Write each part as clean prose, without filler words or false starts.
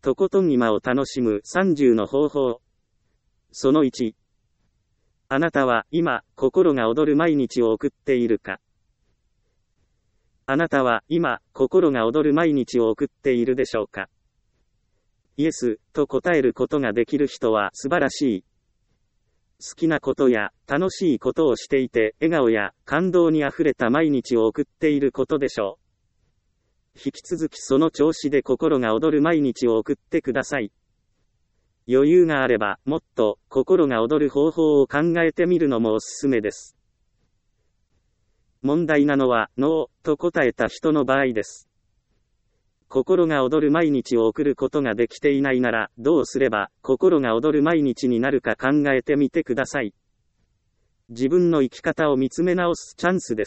とことん今を楽しむ30の方法。その1。あなたは今、心が躍る毎日を送っているか。あなたは今、心が躍る毎日を送っているでしょうか。イエス、と答えることができる人は素晴らしい。好きなことや楽しいことをしていて、笑顔や感動にあふれた毎日を送っていることでしょう。引き続きその調子で心が躍る毎日を送ってください。余裕があれば、もっと心が躍る方法を考えてみるのもおすすめです。問題なのは、ノー、と答えた人の場合です。心が躍る毎日を送ることができていないなら、どうすれば心が躍る毎日になるか考えてみてください。自分の生き方を見つめ直すチャンスです。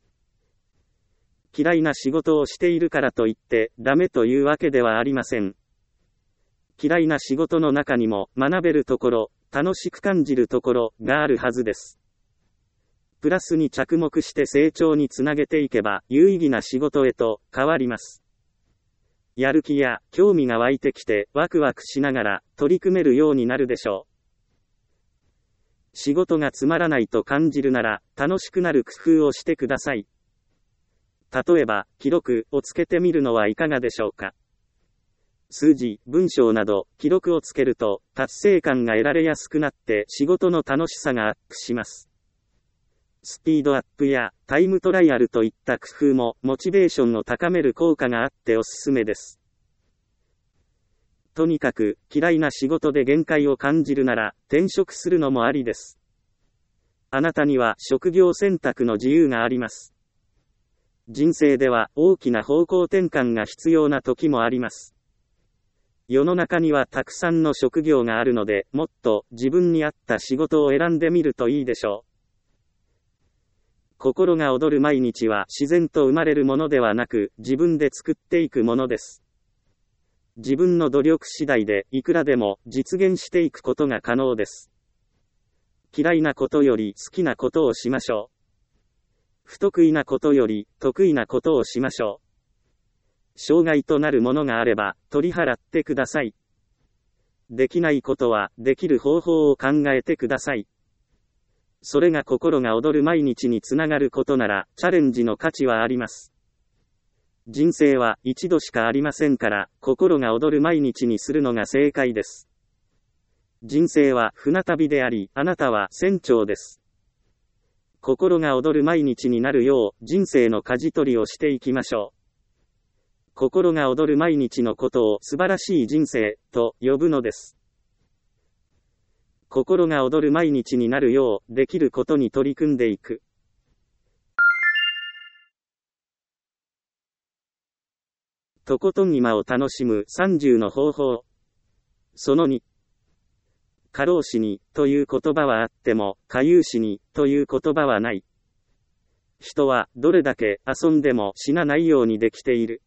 嫌いな仕事をしているからといって、ダメというわけではありません。嫌いな仕事の中にも、学べるところ、楽しく感じるところ、があるはずです。プラスに着目して成長につなげていけば、有意義な仕事へと変わります。やる気や興味が湧いてきて、ワクワクしながら取り組めるようになるでしょう。仕事がつまらないと感じるなら、楽しくなる工夫をしてください。例えば、記録をつけてみるのはいかがでしょうか。数字、文章など、記録をつけると、達成感が得られやすくなって、仕事の楽しさがアップします。スピードアップやタイムトライアルといった工夫もモチベーションを高める効果があっておすすめです。とにかく嫌いな仕事で限界を感じるなら転職するのもありです。あなたには職業選択の自由があります。人生では大きな方向転換が必要な時もあります。世の中にはたくさんの職業があるので、もっと自分に合った仕事を選んでみるといいでしょう。心が躍る毎日は自然と生まれるものではなく、自分で作っていくものです。自分の努力次第でいくらでも実現していくことが可能です。嫌いなことより好きなことをしましょう。不得意なことより得意なことをしましょう。障害となるものがあれば取り払ってください。できないことはできる方法を考えてください。それが心が躍る毎日につながることなら、チャレンジの価値はあります。人生は一度しかありませんから、心が躍る毎日にするのが正解です。人生は船旅であり、あなたは船長です。心が躍る毎日になるよう、人生の舵取りをしていきましょう。心が躍る毎日のことを素晴らしい人生と呼ぶのです。心が躍る毎日になるよう、できることに取り組んでいく。とことん今を楽しむ30の方法。その2。過労死に、という言葉はあっても、過有死に、という言葉はない。人は、どれだけ遊んでも死なないようにできている。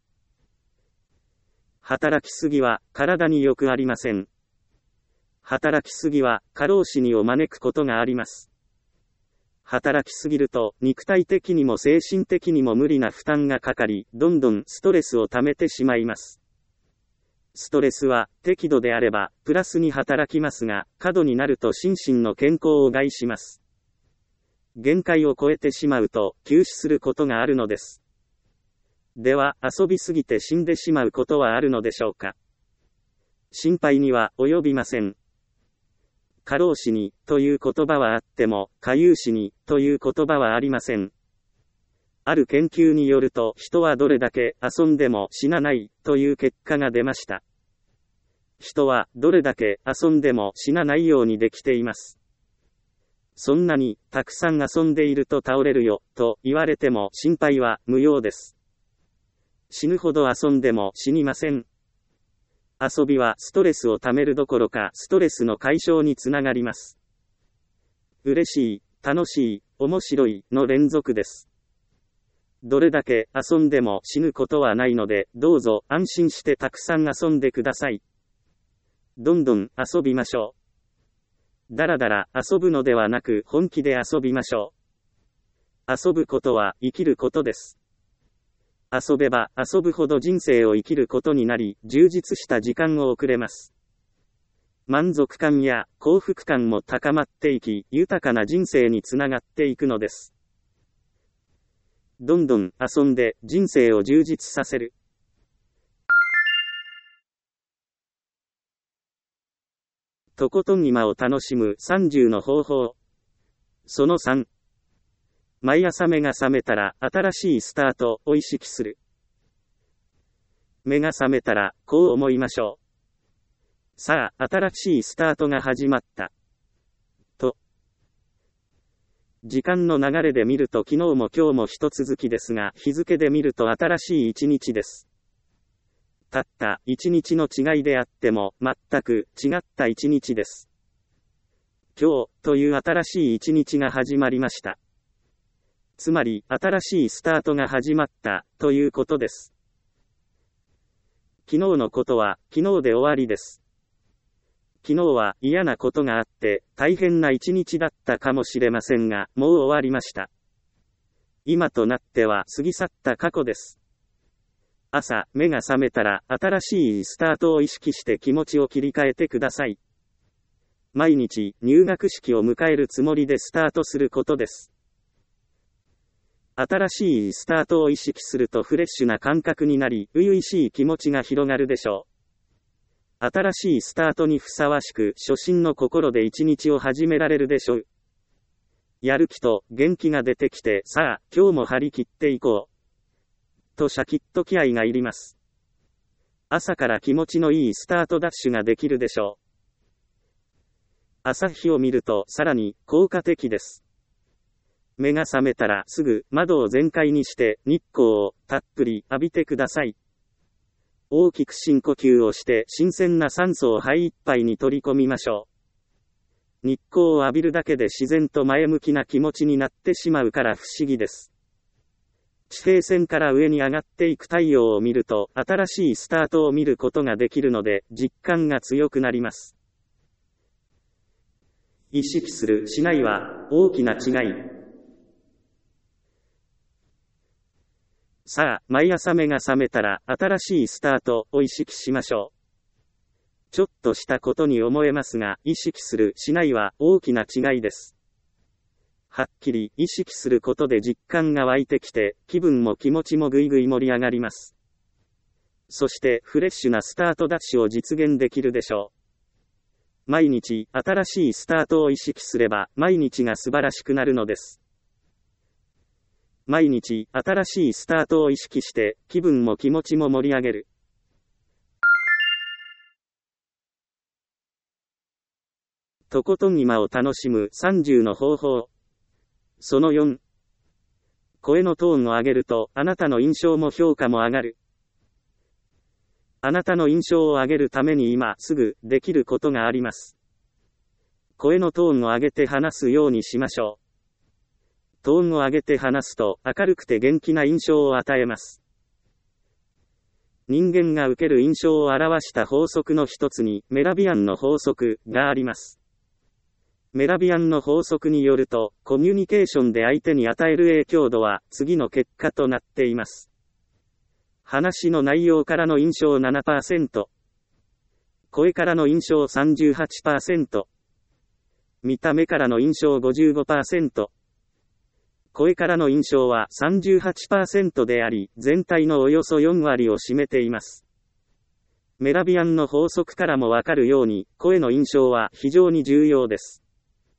働きすぎは、体に良くありません。働きすぎは過労死にを招くことがあります。働きすぎると肉体的にも精神的にも無理な負担がかかり、どんどんストレスを溜めてしまいます。ストレスは適度であればプラスに働きますが、過度になると心身の健康を害します。限界を超えてしまうと急死することがあるのです。では、遊びすぎて死んでしまうことはあるのでしょうか。心配には及びません。過労死に、という言葉はあっても、過有死に、という言葉はありません。ある研究によると、人はどれだけ遊んでも死なない、という結果が出ました。人はどれだけ遊んでも死なないようにできています。そんなにたくさん遊んでいると倒れるよ、と言われても心配は無用です。死ぬほど遊んでも死にません。遊びはストレスをためるどころかストレスの解消につながります。嬉しい、楽しい、面白いの連続です。どれだけ遊んでも死ぬことはないので、どうぞ安心してたくさん遊んでください。どんどん遊びましょう。だらだら遊ぶのではなく本気で遊びましょう。遊ぶことは生きることです。 遊べば遊ぶほど人生を生きることになり、充実した時間を送れます。満足感や幸福感も高まっていき、豊かな人生につながっていくのです。どんどん遊んで人生を充実させる。とことん今を楽しむ30の方法。その3。毎朝目が覚めたら新しいスタートを意識する。目が覚めたらこう思いましょう。さあ、新しいスタートが始まった。と。時間の流れで見ると昨日も今日も一続きですが、日付で見ると新しい一日です。たった一日の違いであっても全く違った一日です。今日という新しい一日が始まりました。つまり新しいスタートが始まったということです。昨日のことは昨日で終わりです。昨日は嫌なことがあって大変な一日だったかもしれませんが、もう終わりました。今となっては過ぎ去った過去です。朝、目が覚めたら新しいスタートを意識して気持ちを切り替えてください。毎日、入学式を迎えるつもりでスタートすることです。新しいスタートを意識するとフレッシュな感覚になり、初々しい気持ちが広がるでしょう。新しいスタートにふさわしく、初心の心で一日を始められるでしょう。やる気と元気が出てきて、さあ、今日も張り切っていこう。とシャキッと気合がいります。朝から気持ちのいいスタートダッシュができるでしょう。朝日を見るとさらに効果的です。目が覚めたらすぐ窓を全開にして日光をたっぷり浴びてください。大きく深呼吸をして新鮮な酸素を肺いっぱいに取り込みましょう。日光を浴びるだけで自然と前向きな気持ちになってしまうから不思議です。地平線から上に上がっていく太陽を見ると新しいスタートを見ることができるので実感が強くなります。意識するしないは大きな違い。さあ、毎朝目が覚めたら新しいスタートを意識しましょう。ちょっとしたことに思えますが、意識するしないは大きな違いです。はっきり意識することで実感が湧いてきて、気分も気持ちもぐいぐい盛り上がります。そしてフレッシュなスタートダッシュを実現できるでしょう。毎日新しいスタートを意識すれば毎日が素晴らしくなるのです。毎日新しいスタートを意識して気分も気持ちも盛り上げる。とことん今を楽しむ30の方法。その4。声のトーンを上げるとあなたの印象も評価も上がる。あなたの印象を上げるために今すぐできることがあります。声のトーンを上げて話すようにしましょう。トーンを上げて話すと明るくて元気な印象を与えます。人間が受ける印象を表した法則の一つにメラビアンの法則があります。メラビアンの法則によると、コミュニケーションで相手に与える影響度は次の結果となっています。話の内容からの印象 7%、声からの印象 38%、見た目からの印象 55%、声からの印象は 38% であり、全体のおよそ4割を占めています。メラビアンの法則からもわかるように、声の印象は非常に重要です。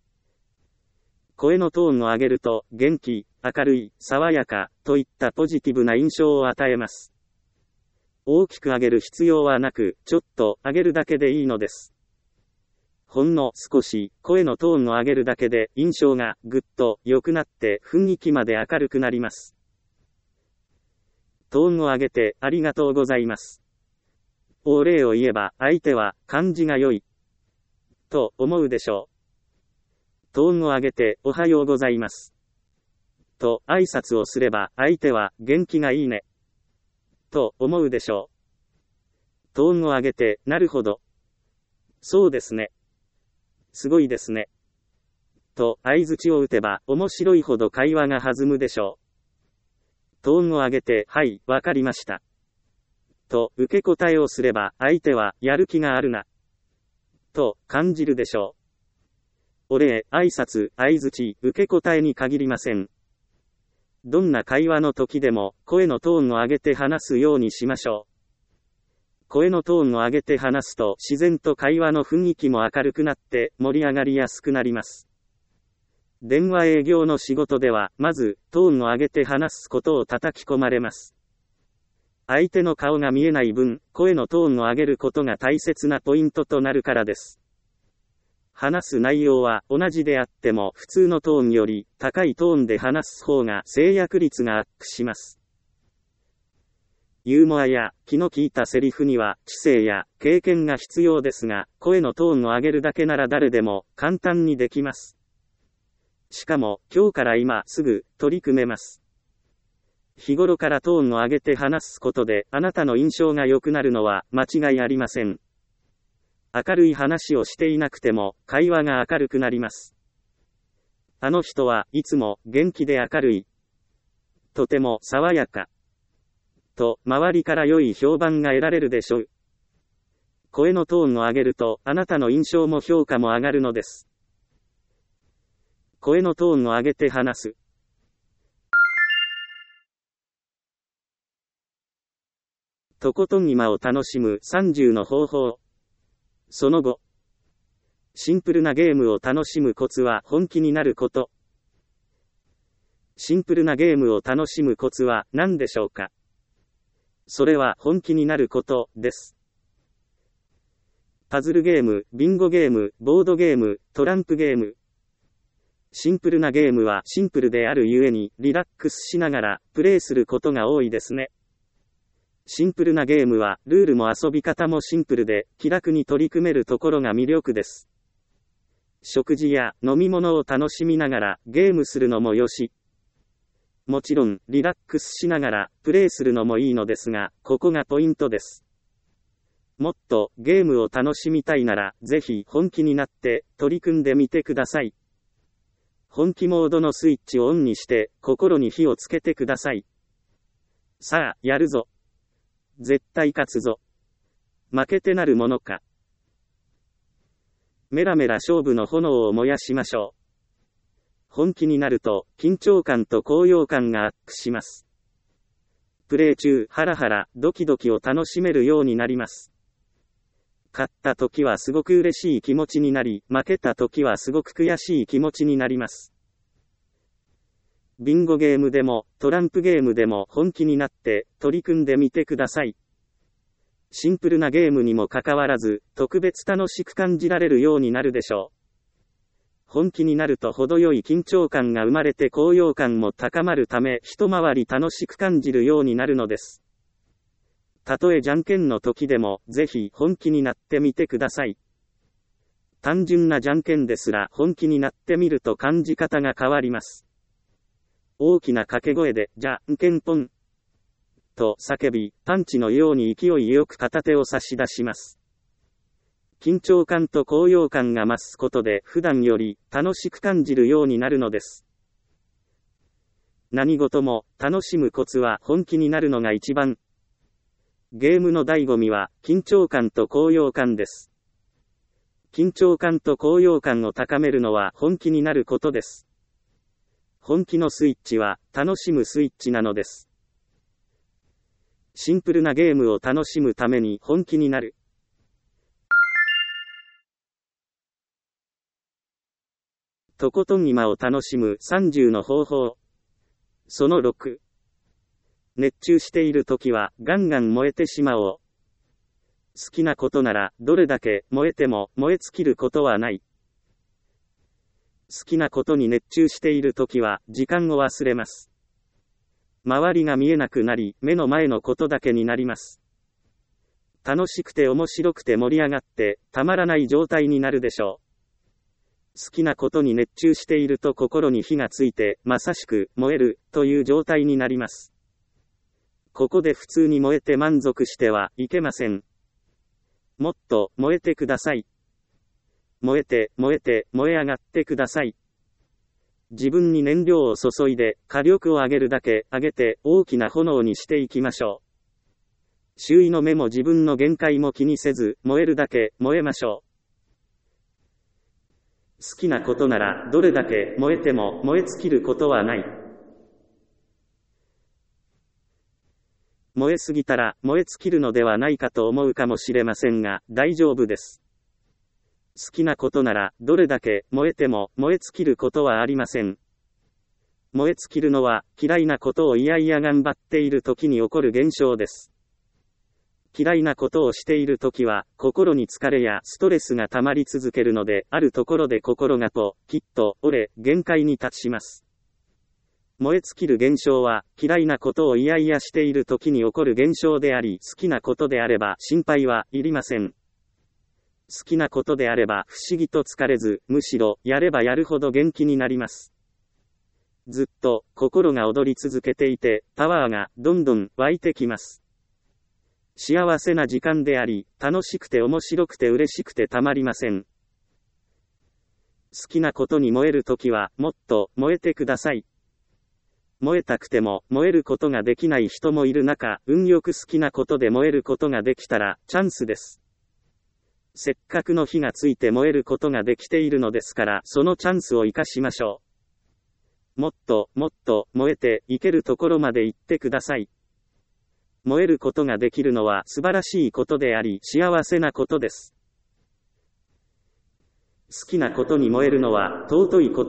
声のトーンを上げると、元気、明るい、爽やか、といったポジティブな印象を与えます。大きく上げる必要はなく、ちょっと上げるだけでいいのです。ほんの少し声のトーンを上げるだけで印象がぐっと良くなって雰囲気まで明るくなります。トーンを上げてありがとうございます。お礼を言えば相手は感じが良いと思うでしょう。トーンを上げておはようございますと挨拶をすれば相手は元気がいいねと思うでしょう。トーンを上げてなるほど。そうですね。すごいですね。と相槌を打てば面白いほど会話が弾むでしょう。 トーンを上げて、はい、わかりました。と受け答えをすれば、相手は、やる気があるな。と感じるでしょう。お礼、挨拶、相槌、受け答えに限りません。どんな会話の時でも、声のトーンを上げて話すようにしましょう。声のトーンを上げて話すと、自然と会話の雰囲気も明るくなって、盛り上がりやすくなります。電話営業の仕事では、まず、トーンを上げて話すことを叩き込まれます。相手の顔が見えない分、声のトーンを上げることが大切なポイントとなるからです。話す内容は同じであっても普通のトーンより高いトーンで話す方が制約率がアップします。ユーモアや気の利いたセリフには知性や経験が必要ですが、声のトーンを上げるだけなら誰でも簡単にできます。しかも今日から今すぐ取り組めます。日頃からトーンを上げて話すことであなたの印象が良くなるのは間違いありません。明るい話をしていなくても会話が明るくなります。あの人はいつも元気で明るい。とても爽やか。と周りから良い評判が得られるでしょう。声のトーンを上げるとあなたの印象も評価も上がるのです。声のトーンを上げて話す。とことん今を楽しむ30の方法。その後、シンプルなゲームを楽しむコツは本気になること。シンプルなゲームを楽しむコツは何でしょうか。それは本気になることです。パズルゲーム、ビンゴゲーム、ボードゲーム、トランプゲーム。シンプルなゲームはシンプルであるゆえにリラックスしながらプレイすることが多いですね。シンプルなゲームはルールも遊び方もシンプルで気楽に取り組めるところが魅力です。食事や飲み物を楽しみながらゲームするのもよし。もちろんリラックスしながらプレイするのもいいのですが、ここがポイントです。もっとゲームを楽しみたいならぜひ本気になって取り組んでみてください。本気モードのスイッチをオンにして心に火をつけてください。さあ、やるぞ。絶対勝つぞ。負けてなるものか。メラメラ勝負の炎を燃やしましょう。本気になると緊張感と高揚感がアップします。プレイ中、ハラハラ、ドキドキを楽しめるようになります。勝った時はすごく嬉しい気持ちになり、負けた時はすごく悔しい気持ちになります。ビンゴゲームでもトランプゲームでも本気になって取り組んでみてください。シンプルなゲームにもかかわらず特別楽しく感じられるようになるでしょう。本気になると程よい緊張感が生まれて高揚感も高まるため一回り楽しく感じるようになるのです。たとえじゃんけんの時でもぜひ本気になってみてください。単純なじゃんけんですら本気になってみると感じ方が変わります。大きな掛け声で、じゃんけんぽん。と叫び、パンチのように勢いよく片手を差し出します。緊張感と高揚感が増すことで普段より楽しく感じるようになるのです。何事も楽しむコツは本気になるのが一番。ゲームの醍醐味は緊張感と高揚感です。緊張感と高揚感を高めるのは本気になることです。本気のスイッチは楽しむスイッチなのです。シンプルなゲームを楽しむために本気になる。とことん今を楽しむ30の方法。その6。熱中しているときはガンガン燃えてしまおう。好きなことならどれだけ燃えても燃え尽きることはない。好きなことに熱中しているときは時間を忘れます。周りが見えなくなり目の前のことだけになります。楽しくて面白くて盛り上がってたまらない状態になるでしょう。好きなことに熱中していると心に火がついてまさしく燃えるという状態になります。ここで普通に燃えて満足してはいけません。もっと燃えてください。燃えて、燃えて、燃え上がってください。 自分に燃料を注いで、火力を上げるだけ上げて大きな炎にしていきましょう。周囲の目も自分の限界も気にせず、燃えるだけ燃えましょう。好きなことならどれだけ燃えても燃え尽きることはない。燃えすぎたら燃え尽きるのではないかと思うかもしれませんが、大丈夫です。好きなことならどれだけ燃えても燃え尽きることはありません。燃え尽きるのは嫌いなことをいやいや頑張っている時に起こる現象です。嫌いなことをしているときは、心に疲れやストレスが溜まり続けるので、あるところで心がきっと折れ、限界に達します。燃え尽きる現象は、嫌いなことをいやいやしているときに起こる現象であり、好きなことであれば心配はいりません。好きなことであれば不思議と疲れず、むしろやればやるほど元気になります。ずっと心が踊り続けていて、パワーがどんどん湧いてきます。幸せな時間であり、楽しくて面白くて嬉しくてたまりません。好きなことに燃えるときは、もっと燃えてください。燃えたくても燃えることができない人もいる中、運よく好きなことで燃えることができたら、チャンスです。せっかくの火がついて燃えることができているのですから、そのチャンスを生かしましょう。もっともっと燃えていけるところまで行ってください。燃えることができるのは素晴らしいことであり、幸せなことです。好きなことに燃えるのは尊いこと。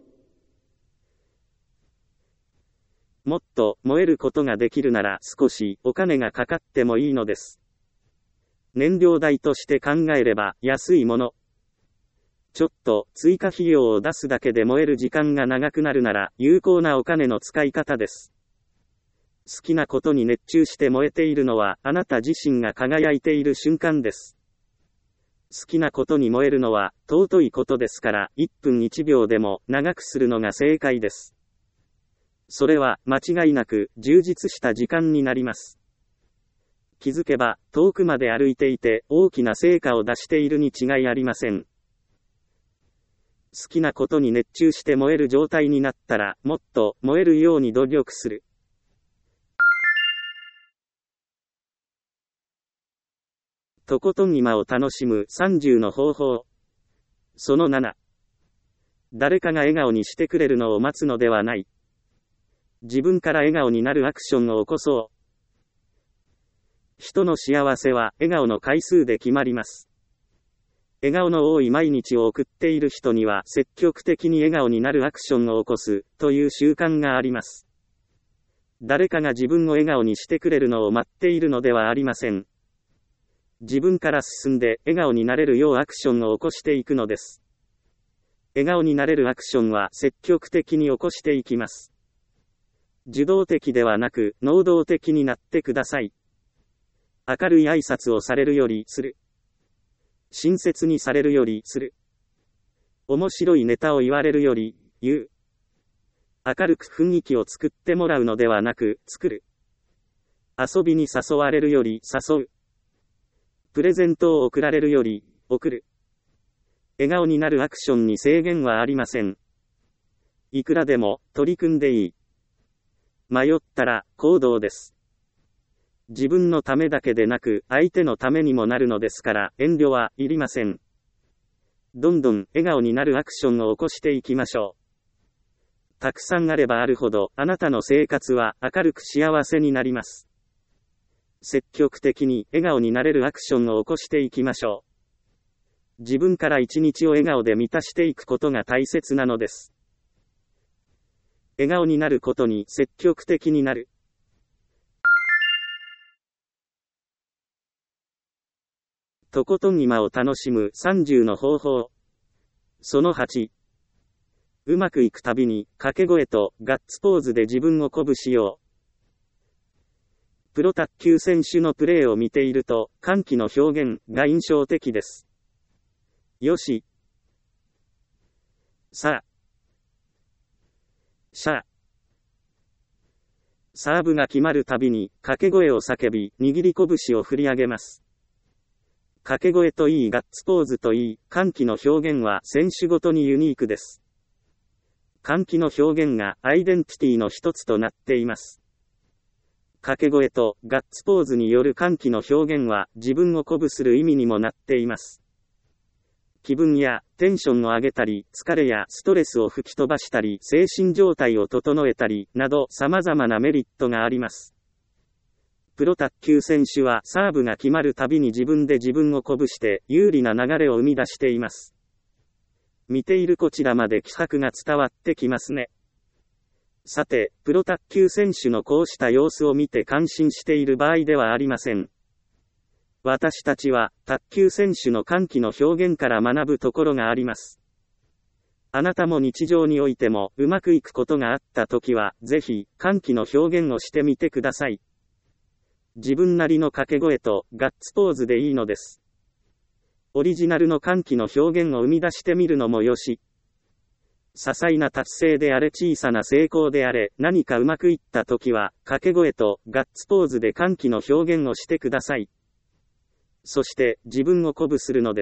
もっと燃えることができるなら少しお金がかかってもいいのです。燃料代として考えれば安いもの。ちょっと追加費用を出すだけで燃える時間が長くなるなら有効なお金の使い方です。好きなことに熱中して燃えているのはあなた自身が輝いている瞬間です。好きなことに燃えるのは尊いことですから、1分1秒でも長くするのが正解です。それは間違いなく充実した時間になります。気づけば遠くまで歩いていて大きな成果を出しているに違いありません。好きなことに熱中して燃える状態になったら、もっと燃えるように努力する。とことん今を楽しむ30の方法。その7。誰かが笑顔にしてくれるのを待つのではない。自分から笑顔になるアクションを起こそう。人の幸せは笑顔の回数で決まります。笑顔の多い毎日を送っている人には積極的に笑顔になるアクションを起こすという習慣があります。誰かが自分を笑顔にしてくれるのを待っているのではありません。自分から進んで笑顔になれるようアクションを起こしていくのです。笑顔になれるアクションは積極的に起こしていきます。受動的ではなく能動的になってください。明るい挨拶をされるよりする。親切にされるよりする。面白いネタを言われるより言う。明るく雰囲気を作ってもらうのではなく作る。遊びに誘われるより誘う。プレゼントを贈られるより贈る。笑顔になるアクションに制限はありません。いくらでも取り組んでいい。迷ったら行動です。自分のためだけでなく相手のためにもなるのですから遠慮はいりません。どんどん笑顔になるアクションを起こしていきましょう。たくさんあればあるほどあなたの生活は明るく幸せになります。積極的に笑顔になれるアクションを起こしていきましょう。自分から一日を笑顔で満たしていくことが大切なのです。笑顔になることに積極的になる。とことん今を楽しむ30の方法。その8。うまくいくたびに掛け声とガッツポーズで自分を鼓舞しよう。プロ卓球選手のプレーを見ていると、歓喜の表現が印象的です。よし。さあ。シャー。サーブが決まるたびに、掛け声を叫び、握り拳を振り上げます。掛け声といいガッツポーズといい、歓喜の表現は選手ごとにユニークです。 歓喜の表現がアイデンティティの一つとなっています。掛け声とガッツポーズによる歓喜の表現は自分を鼓舞する意味にもなっています。気分やテンションを上げたり、疲れやストレスを吹き飛ばしたり、精神状態を整えたり、など様々なメリットがあります。プロ卓球選手はサーブが決まるたびに自分で自分を鼓舞して有利な流れを生み出しています。見ているこちらまで気迫が伝わってきますね。さて、プロ卓球選手のこうした様子を見て感心している場合ではありません。私たちは、卓球選手の歓喜の表現から学ぶところがあります。あなたも日常においてもうまくいくことがあったときは、ぜひ、歓喜の表現をしてみてください。自分なりの掛け声とガッツポーズでいいのです。オリジナルの歓喜の表現を生み出してみるのもよし。些細な達成であれ小さな成功であれ何かうまくいったときは掛け声とガッツポーズで歓喜の表現をしてください。そして自分を鼓舞するのです。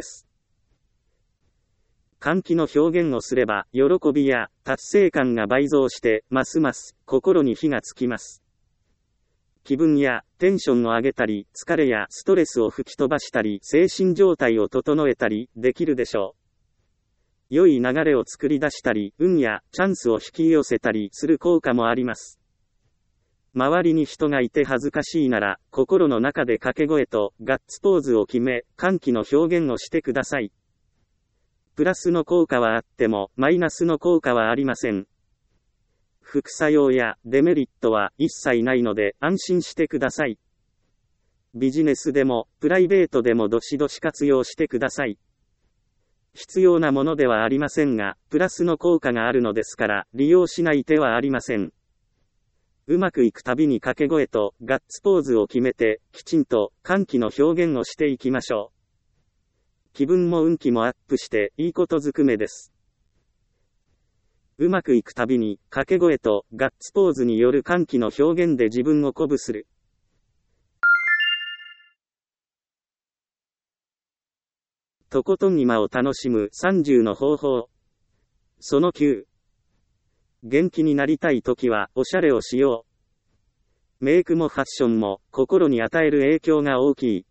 歓喜の表現をすれば喜びや達成感が倍増してますます心に火がつきます。気分やテンションを上げたり疲れやストレスを吹き飛ばしたり精神状態を整えたりできるでしょう。良い流れを作り出したり、運やチャンスを引き寄せたりする効果もあります。周りに人がいて恥ずかしいなら、心の中で掛け声とガッツポーズを決め、歓喜の表現をしてください。プラスの効果はあっても、マイナスの効果はありません。副作用やデメリットは一切ないので安心してください。ビジネスでも、プライベートでもどしどし活用してください。必要なものではありませんが、プラスの効果があるのですから、利用しない手はありません。うまくいくたびに掛け声とガッツポーズを決めて、きちんと歓喜の表現をしていきましょう。気分も運気もアップして、いいことずくめです。うまくいくたびに、掛け声とガッツポーズによる歓喜の表現で自分を鼓舞する。とことん今を楽しむ30の方法。その9。元気になりたいときはおしゃれをしよう。メイクもファッションも心に与える影響が大きい。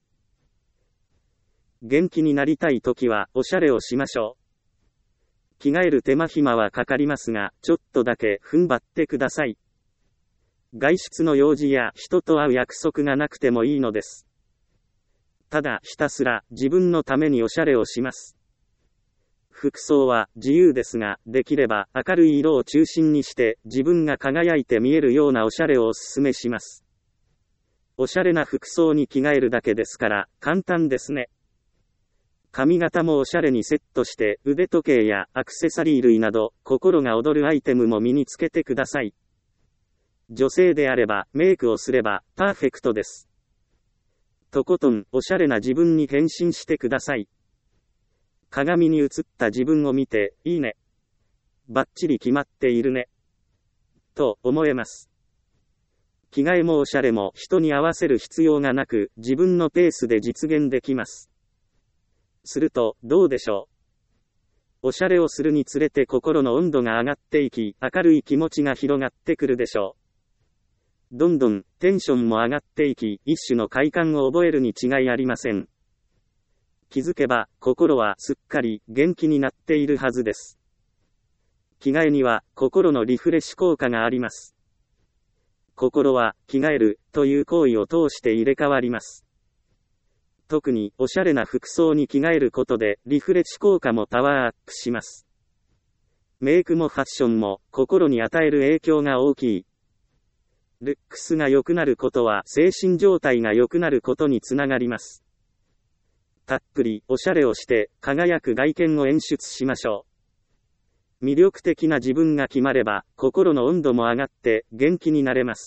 元気になりたいときはおしゃれをしましょう。着替える手間暇はかかりますが、ちょっとだけ踏ん張ってください。外出の用事や人と会う約束がなくてもいいのです。ただひたすら自分のためにおしゃれをします。服装は自由ですが、できれば明るい色を中心にして自分が輝いて見えるようなおしゃれをおすすめします。おしゃれな服装に着替えるだけですから簡単ですね。髪型もおしゃれにセットして腕時計やアクセサリー類など心が躍るアイテムも身につけてください。女性であればメイクをすればパーフェクトです。とことんおしゃれな自分に変身してください。鏡に映った自分を見て、いいね。バッチリ決まっているね。と思えます。着替えもおしゃれも人に合わせる必要がなく、自分のペースで実現できます。すると、どうでしょう。おしゃれをするにつれて心の温度が上がっていき、明るい気持ちが広がってくるでしょう。どんどんテンションも上がっていき、一種の快感を覚えるに違いありません。気づけば、心はすっかり元気になっているはずです。着替えには心のリフレッシュ効果があります。心は着替えるという行為を通して入れ替わります。特におしゃれな服装に着替えることでリフレッシュ効果もパワーアップします。メイクもファッションも心に与える影響が大きい。ルックスが良くなることは精神状態が良くなることにつながります。たっぷりおしゃれをして輝く外見を演出しましょう。魅力的な自分が決まれば心の温度も上がって元気になれます。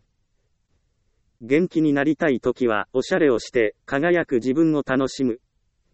元気になりたいときはおしゃれをして輝く自分を楽しむ。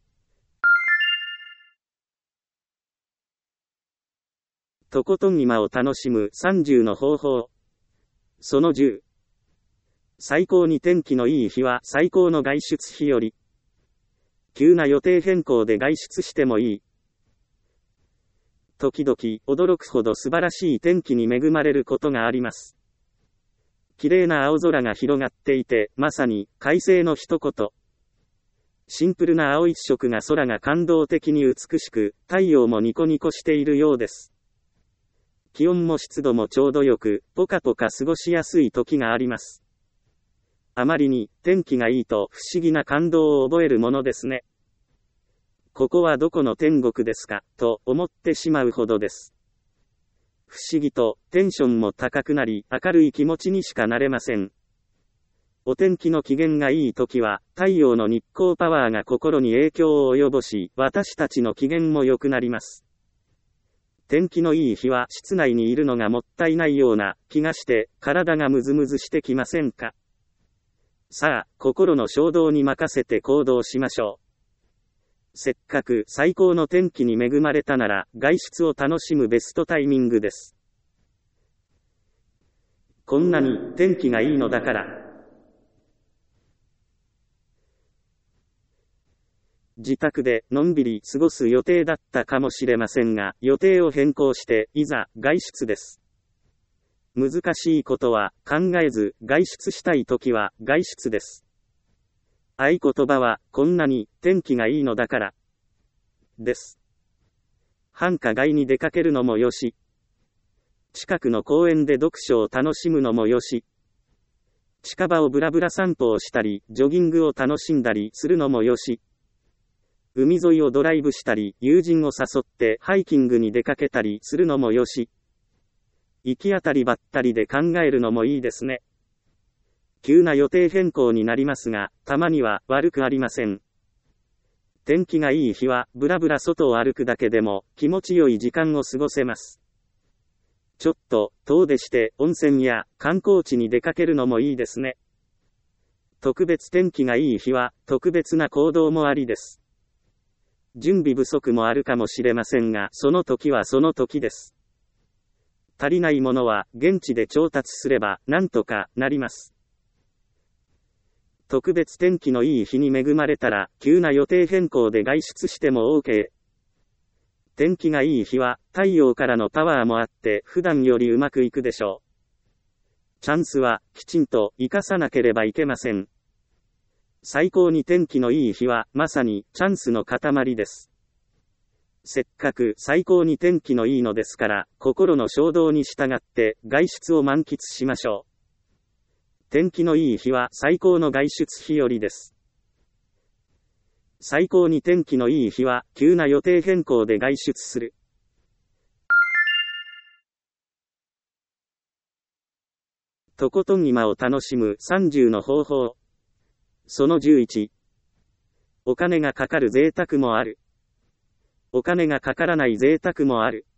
とことん今を楽しむ30の方法。その10。最高に天気のいい日は最高の外出日より。急な予定変更で外出してもいい。 時々、驚くほど素晴らしい天気に恵まれることがあります。綺麗な青空が広がっていて、まさに、快晴の一言。シンプルな青一色が空が感動的に美しく、太陽もニコニコしているようです。気温も湿度もちょうどよく、ポカポカ過ごしやすい時があります。あまりに、天気がいいと不思議な感動を覚えるものですね。ここはどこの天国ですか、と思ってしまうほどです。不思議と、テンションも高くなり、明るい気持ちにしかなれません。お天気の機嫌がいい時は、太陽の日光パワーが心に影響を及ぼし、私たちの機嫌も良くなります。天気のいい日は室内にいるのがもったいないような気がして、体がムズムズしてきませんか？さあ、心の衝動に任せて行動しましょう。せっかく最高の天気に恵まれたなら、外出を楽しむベストタイミングです。こんなに天気がいいのだから。自宅でのんびり過ごす予定だったかもしれませんが、予定を変更して、いざ外出です。難しいことは考えず、外出したいときは外出です。合言葉は、こんなに天気がいいのだから。です。繁華街に出かけるのもよし。近くの公園で読書を楽しむのもよし。近場をぶらぶら散歩をしたり、ジョギングを楽しんだりするのもよし。海沿いをドライブしたり、友人を誘ってハイキングに出かけたりするのもよし。行き当たりばったりで考えるのもいいですね。急な予定変更になりますが、たまには悪くありません。天気がいい日は、ぶらぶら外を歩くだけでも気持ちよい時間を過ごせます。ちょっと遠出して温泉や観光地に出かけるのもいいですね。特別天気がいい日は、特別な行動もありです。準備不足もあるかもしれませんが、その時はその時です。足りないものは現地で調達すればなんとかなります。特別天気のいい日に恵まれたら、急な予定変更で外出しても OK。天気がいい日は太陽からのパワーもあって普段よりうまくいくでしょう。チャンスはきちんと生かさなければいけません。最高に天気のいい日は、まさに、チャンスの塊です。せっかく最高に天気のいいのですから、心の衝動に従って、外出を満喫しましょう。天気のいい日は、最高の外出日和です。最高に天気のいい日は、急な予定変更で外出する。とことん今を楽しむ30の方法。その11。お金がかかる贅沢もある。お金がかからない贅沢もある。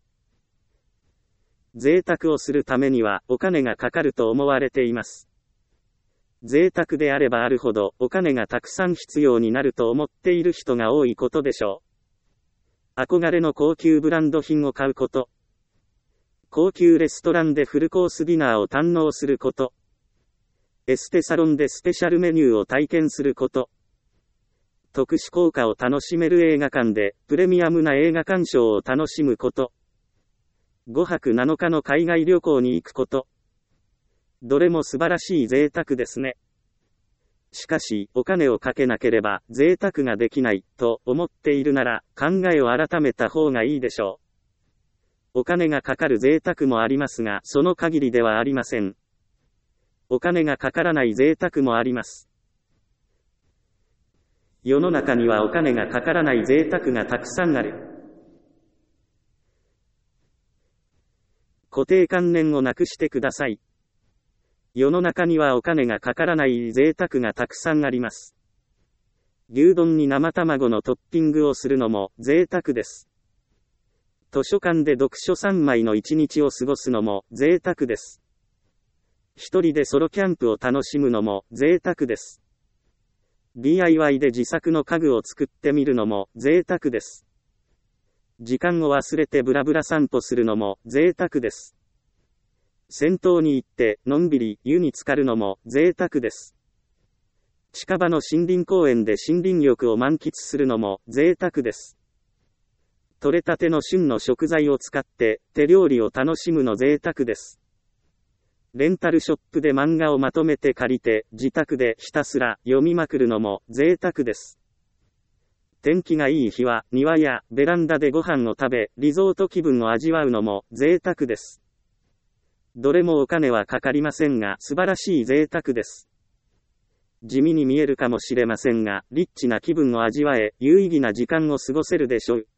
贅沢をするためにはお金がかかると思われています。贅沢であればあるほどお金がたくさん必要になると思っている人が多いことでしょう。憧れの高級ブランド品を買うこと。高級レストランでフルコースディナーを堪能すること。エステサロンでスペシャルメニューを体験すること。特殊効果を楽しめる映画館でプレミアムな映画鑑賞を楽しむこと。5泊7日の海外旅行に行くこと。どれも素晴らしい贅沢ですね。しかし、お金をかけなければ贅沢ができないと思っているなら考えを改めた方がいいでしょう。お金がかかる贅沢もありますが、その限りではありません。お金がかからない贅沢もあります。世の中にはお金がかからない贅沢がたくさんある。固定観念をなくしてください。世の中にはお金がかからない贅沢がたくさんあります。牛丼に生卵のトッピングをするのも贅沢です。図書館で読書3枚の1日を過ごすのも贅沢です。一人でソロキャンプを楽しむのも贅沢です。DIY で自作の家具を作ってみるのも贅沢です。時間を忘れてブラブラ散歩するのも贅沢です。銭湯に行ってのんびり湯に浸かるのも贅沢です。近場の森林公園で森林浴を満喫するのも贅沢です。 取れたての旬の食材を使って手料理を楽しむの贅沢です。レンタルショップで漫画をまとめて借りて自宅でひたすら読みまくるのも贅沢です。天気がいい日は庭やベランダでご飯を食べ、リゾート気分を味わうのも贅沢です。どれもお金はかかりませんが素晴らしい贅沢です。地味に見えるかもしれませんが、リッチな気分を味わえ、有意義な時間を過ごせるでしょう。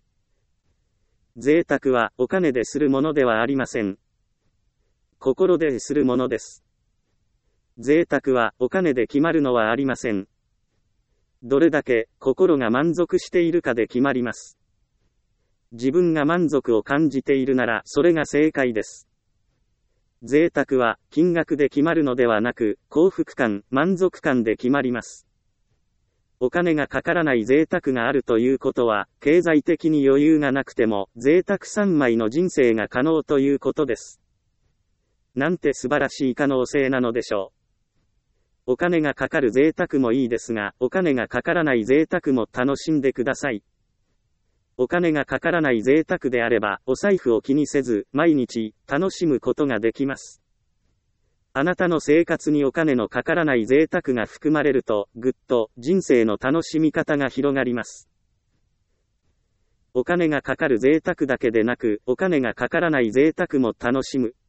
贅沢はお金でするものではありません。心でするものです。贅沢はお金で決まるのはありません。どれだけ心が満足しているかで決まります。自分が満足を感じているならそれが正解です。贅沢は金額で決まるのではなく、幸福感、満足感で決まります。お金がかからない贅沢があるということは、経済的に余裕がなくても、贅沢三昧の人生が可能ということです。なんて素晴らしい可能性なのでしょう。お金がかかる贅沢もいいですが、お金がかからない贅沢も楽しんでください。お金がかからない贅沢であれば、お財布を気にせず、毎日、楽しむことができます。あなたの生活にお金のかからない贅沢が含まれると、ぐっと、人生の楽しみ方が広がります。お金がかかる贅沢だけでなく、お金がかからない贅沢も楽しむ。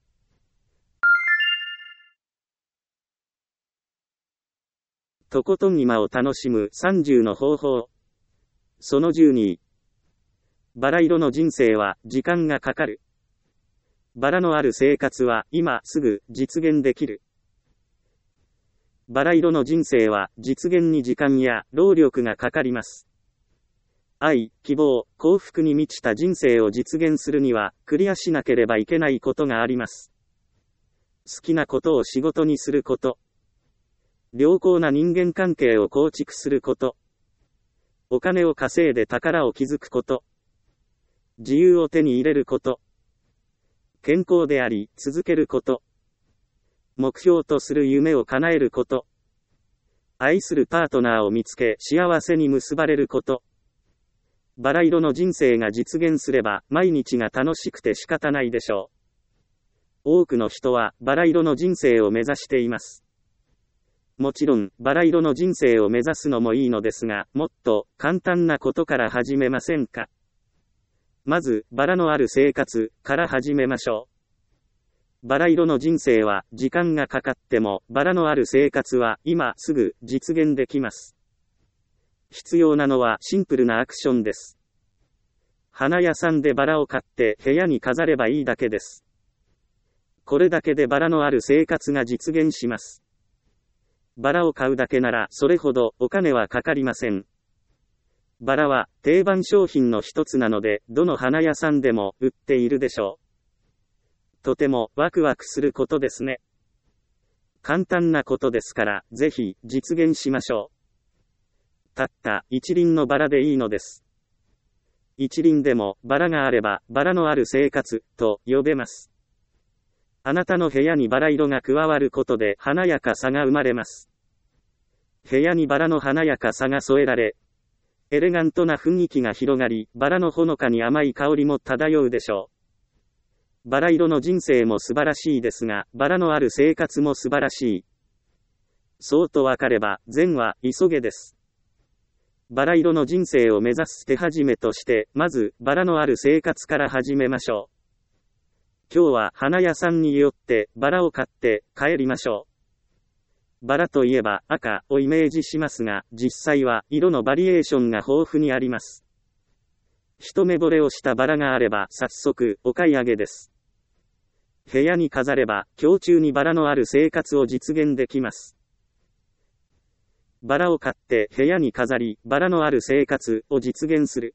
とことん今を楽しむ30の方法。その12。バラ色の人生は時間がかかる。バラのある生活は今すぐ実現できる。バラ色の人生は実現に時間や労力がかかります。愛、希望、幸福に満ちた人生を実現するにはクリアしなければいけないことがあります。好きなことを仕事にすること。良好な人間関係を構築すること。お金を稼いで宝を築くこと。自由を手に入れること。健康であり、続けること。目標とする夢を叶えること。愛するパートナーを見つけ、幸せに結ばれること。バラ色の人生が実現すれば、毎日が楽しくて仕方ないでしょう。多くの人は、バラ色の人生を目指しています。もちろん、バラ色の人生を目指すのもいいのですが、もっと簡単なことから始めませんか。まず、バラのある生活から始めましょう。バラ色の人生は時間がかかっても、バラのある生活は今すぐ実現できます。必要なのはシンプルなアクションです。花屋さんでバラを買って部屋に飾ればいいだけです。これだけでバラのある生活が実現します。バラを買うだけならそれほどお金はかかりません。バラは定番商品の一つなので、どの花屋さんでも売っているでしょう。とてもワクワクすることですね。簡単なことですから、ぜひ実現しましょう。たった一輪のバラでいいのです。一輪でもバラがあれば、バラのある生活と呼べます。あなたの部屋にバラ色が加わることで華やかさが生まれます。部屋にバラの華やかさが添えられ、エレガントな雰囲気が広がり、バラのほのかに甘い香りも漂うでしょう。バラ色の人生も素晴らしいですが、バラのある生活も素晴らしい。そうとわかれば、善は急げです。バラ色の人生を目指す手始めとして、まず、バラのある生活から始めましょう。今日は花屋さんに寄って、バラを買って帰りましょう。バラといえば赤をイメージしますが、実際は色のバリエーションが豊富にあります。一目惚れをしたバラがあれば早速お買い上げです。部屋に飾れば今日中にバラのある生活を実現できます。バラを買って部屋に飾り、バラのある生活を実現する。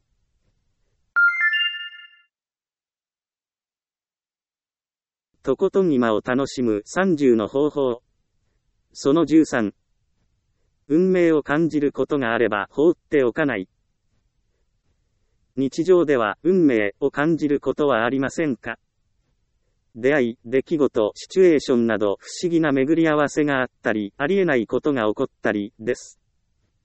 とことん今を楽しむ30の方法。その13。運命を感じることがあれば放っておかない。日常では運命を感じることはありませんか？出会い、出来事、シチュエーションなど不思議な巡り合わせがあったり、ありえないことが起こったりです。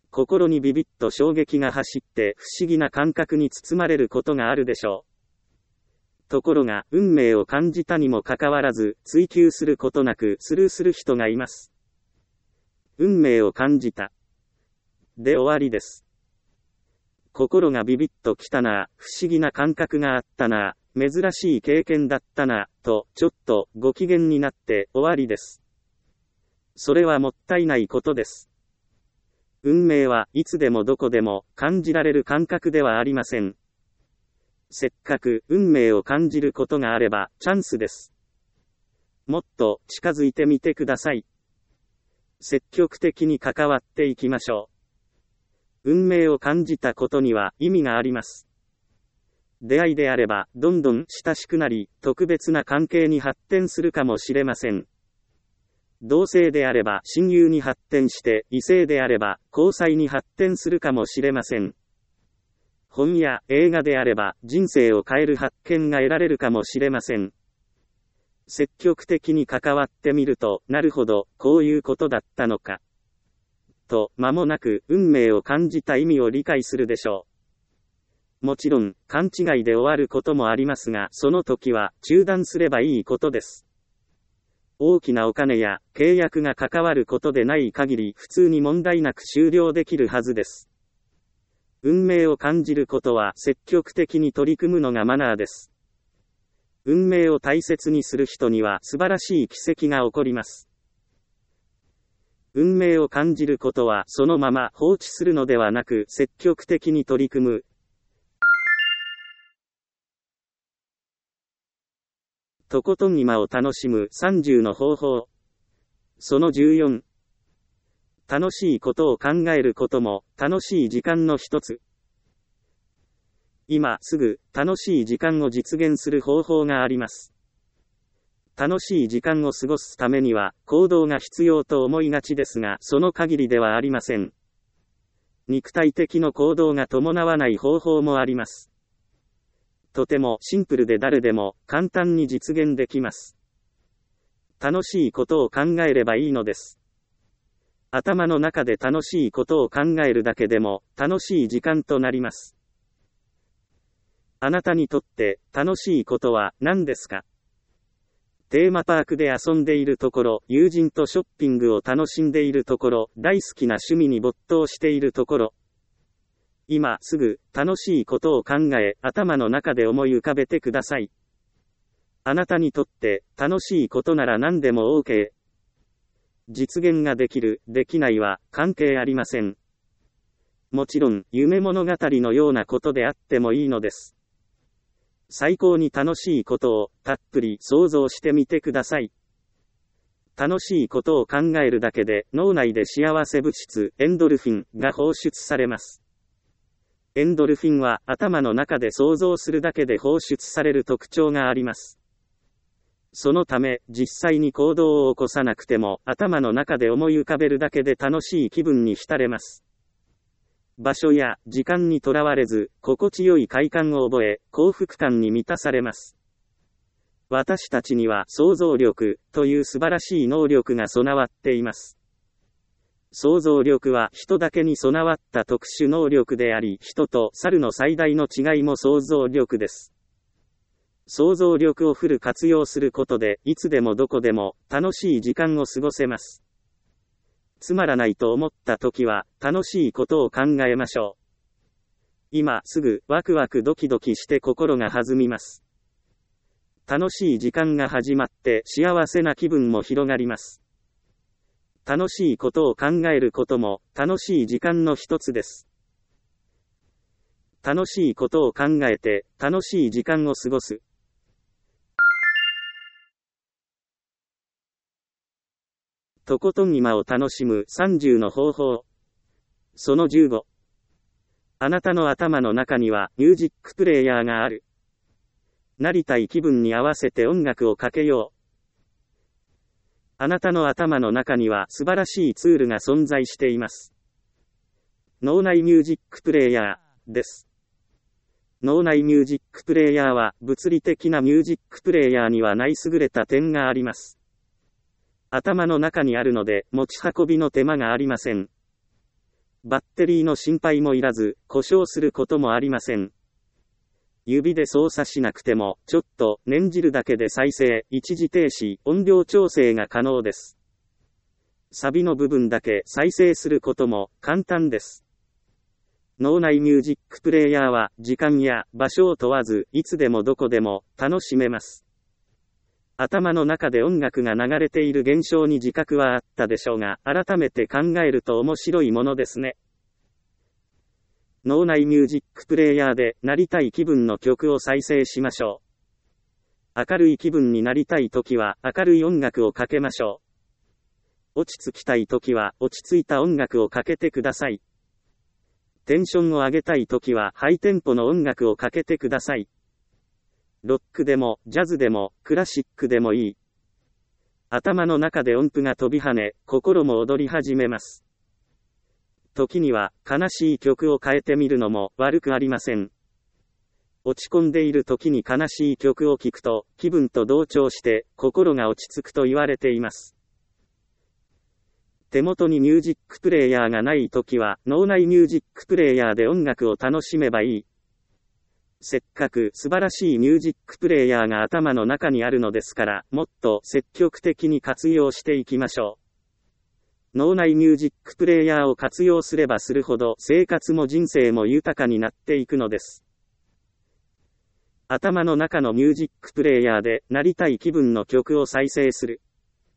心にビビッと衝撃が走って不思議な感覚に包まれることがあるでしょう。ところが、運命を感じたにもかかわらず、追求することなくスルーする人がいます。運命を感じた。で終わりです。心がビビッときたな、不思議な感覚があったな、珍しい経験だったな、と、ちょっとご機嫌になって終わりです。それはもったいないことです。運命はいつでもどこでも感じられる感覚ではありません。せっかく運命を感じることがあればチャンスです。もっと近づいてみてください。積極的に関わっていきましょう。運命を感じたことには意味があります。出会いであればどんどん親しくなり、特別な関係に発展するかもしれません。同性であれば親友に発展して、異性であれば交際に発展するかもしれません。本や映画であれば人生を変える発見が得られるかもしれません。積極的に関わってみると、なるほど、こういうことだったのか。と、間もなく運命を感じた意味を理解するでしょう。もちろん、勘違いで終わることもありますが、その時は中断すればいいことです。大きなお金や契約が関わることでない限り、普通に問題なく終了できるはずです。運命を感じることは積極的に取り組むのがマナーです。運命を大切にする人には素晴らしい奇跡が起こります。運命を感じることはそのまま放置するのではなく積極的に取り組む。とことん今を楽しむ30の方法。その14。楽しいことを考えることも楽しい時間の一つ。今すぐ楽しい時間を実現する方法があります。楽しい時間を過ごすためには行動が必要と思いがちですが、その限りではありません。肉体的な行動が伴わない方法もあります。とてもシンプルで誰でも簡単に実現できます。楽しいことを考えればいいのです。頭の中で楽しいことを考えるだけでも楽しい時間となります。あなたにとって楽しいことは何ですか？テーマパークで遊んでいるところ、友人とショッピングを楽しんでいるところ、大好きな趣味に没頭しているところ。今すぐ楽しいことを考え、頭の中で思い浮かべてください。あなたにとって楽しいことなら何でも OK。実現ができる、できないは関係ありません。もちろん夢物語のようなことであってもいいのです。最高に楽しいことをたっぷり想像してみてください。楽しいことを考えるだけで脳内で幸せ物質エンドルフィンが放出されます。エンドルフィンは頭の中で想像するだけで放出される特徴があります。そのため実際に行動を起こさなくても頭の中で思い浮かべるだけで楽しい気分に浸れます。場所や時間にとらわれず、心地よい快感を覚え、幸福感に満たされます。私たちには想像力という素晴らしい能力が備わっています。想像力は人だけに備わった特殊能力であり、人と猿の最大の違いも想像力です。想像力をフル活用することで、いつでもどこでも楽しい時間を過ごせます。つまらないと思った時は、楽しいことを考えましょう。今すぐワクワクドキドキして心が弾みます。楽しい時間が始まって幸せな気分も広がります。楽しいことを考えることも楽しい時間の一つです。楽しいことを考えて楽しい時間を過ごす。とことん今を楽しむ30の方法。その15。あなたの頭の中にはミュージックプレイヤーがある。なりたい気分に合わせて音楽をかけよう。あなたの頭の中には素晴らしいツールが存在しています。脳内ミュージックプレイヤーです。脳内ミュージックプレイヤーは物理的なミュージックプレイヤーにはない優れた点があります。頭の中にあるので持ち運びの手間がありません。 バッテリーの心配もいらず、故障することもありません。指で操作しなくても、ちょっと念じるだけで再生、一時停止、音量調整が可能です。サビの部分だけ再生することも簡単です。脳内ミュージックプレイヤーは時間や場所を問わずいつでもどこでも楽しめます。頭の中で音楽が流れている現象に自覚はあったでしょうが、改めて考えると面白いものですね。脳内ミュージックプレイヤーでなりたい気分の曲を再生しましょう。明るい気分になりたいときは明るい音楽をかけましょう。落ち着きたいときは落ち着いた音楽をかけてください。テンションを上げたいときはハイテンポの音楽をかけてください。ロックでもジャズでもクラシックでもいい。頭の中で音符が飛び跳ね、心も踊り始めます。時には悲しい曲を変えてみるのも悪くありません。落ち込んでいる時に悲しい曲を聴くと気分と同調して心が落ち着くと言われています。手元にミュージックプレイヤーがない時は脳内ミュージックプレイヤーで音楽を楽しめばいい。せっかく素晴らしいミュージックプレイヤーが頭の中にあるのですから、もっと積極的に活用していきましょう。脳内ミュージックプレイヤーを活用すればするほど生活も人生も豊かになっていくのです。頭の中のミュージックプレイヤーでなりたい気分の曲を再生する。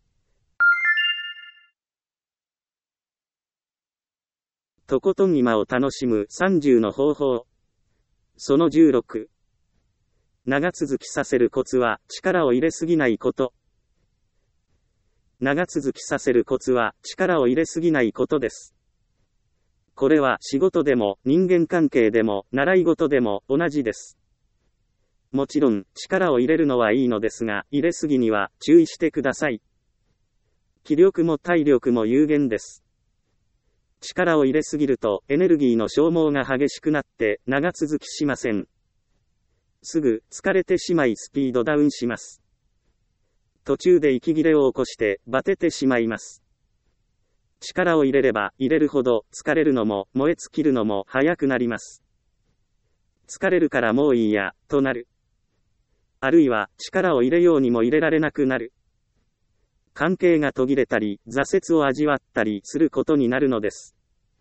とことん今を楽しむ30の方法。その16。長続きさせるコツは力を入れすぎないこと。長続きさせるコツは力を入れすぎないことです。これは仕事でも人間関係でも習い事でも同じです。もちろん力を入れるのはいいのですが、入れすぎには注意してください。気力も体力も有限です。力を入れすぎるとエネルギーの消耗が激しくなって長続きしません。すぐ疲れてしまいスピードダウンします。途中で息切れを起こしてバテてしまいます。力を入れれば入れるほど疲れるのも燃え尽きるのも早くなります。疲れるからもういいやとなる。あるいは力を入れようにも入れられなくなる。関係が途切れたり挫折を味わったりすることになるのです。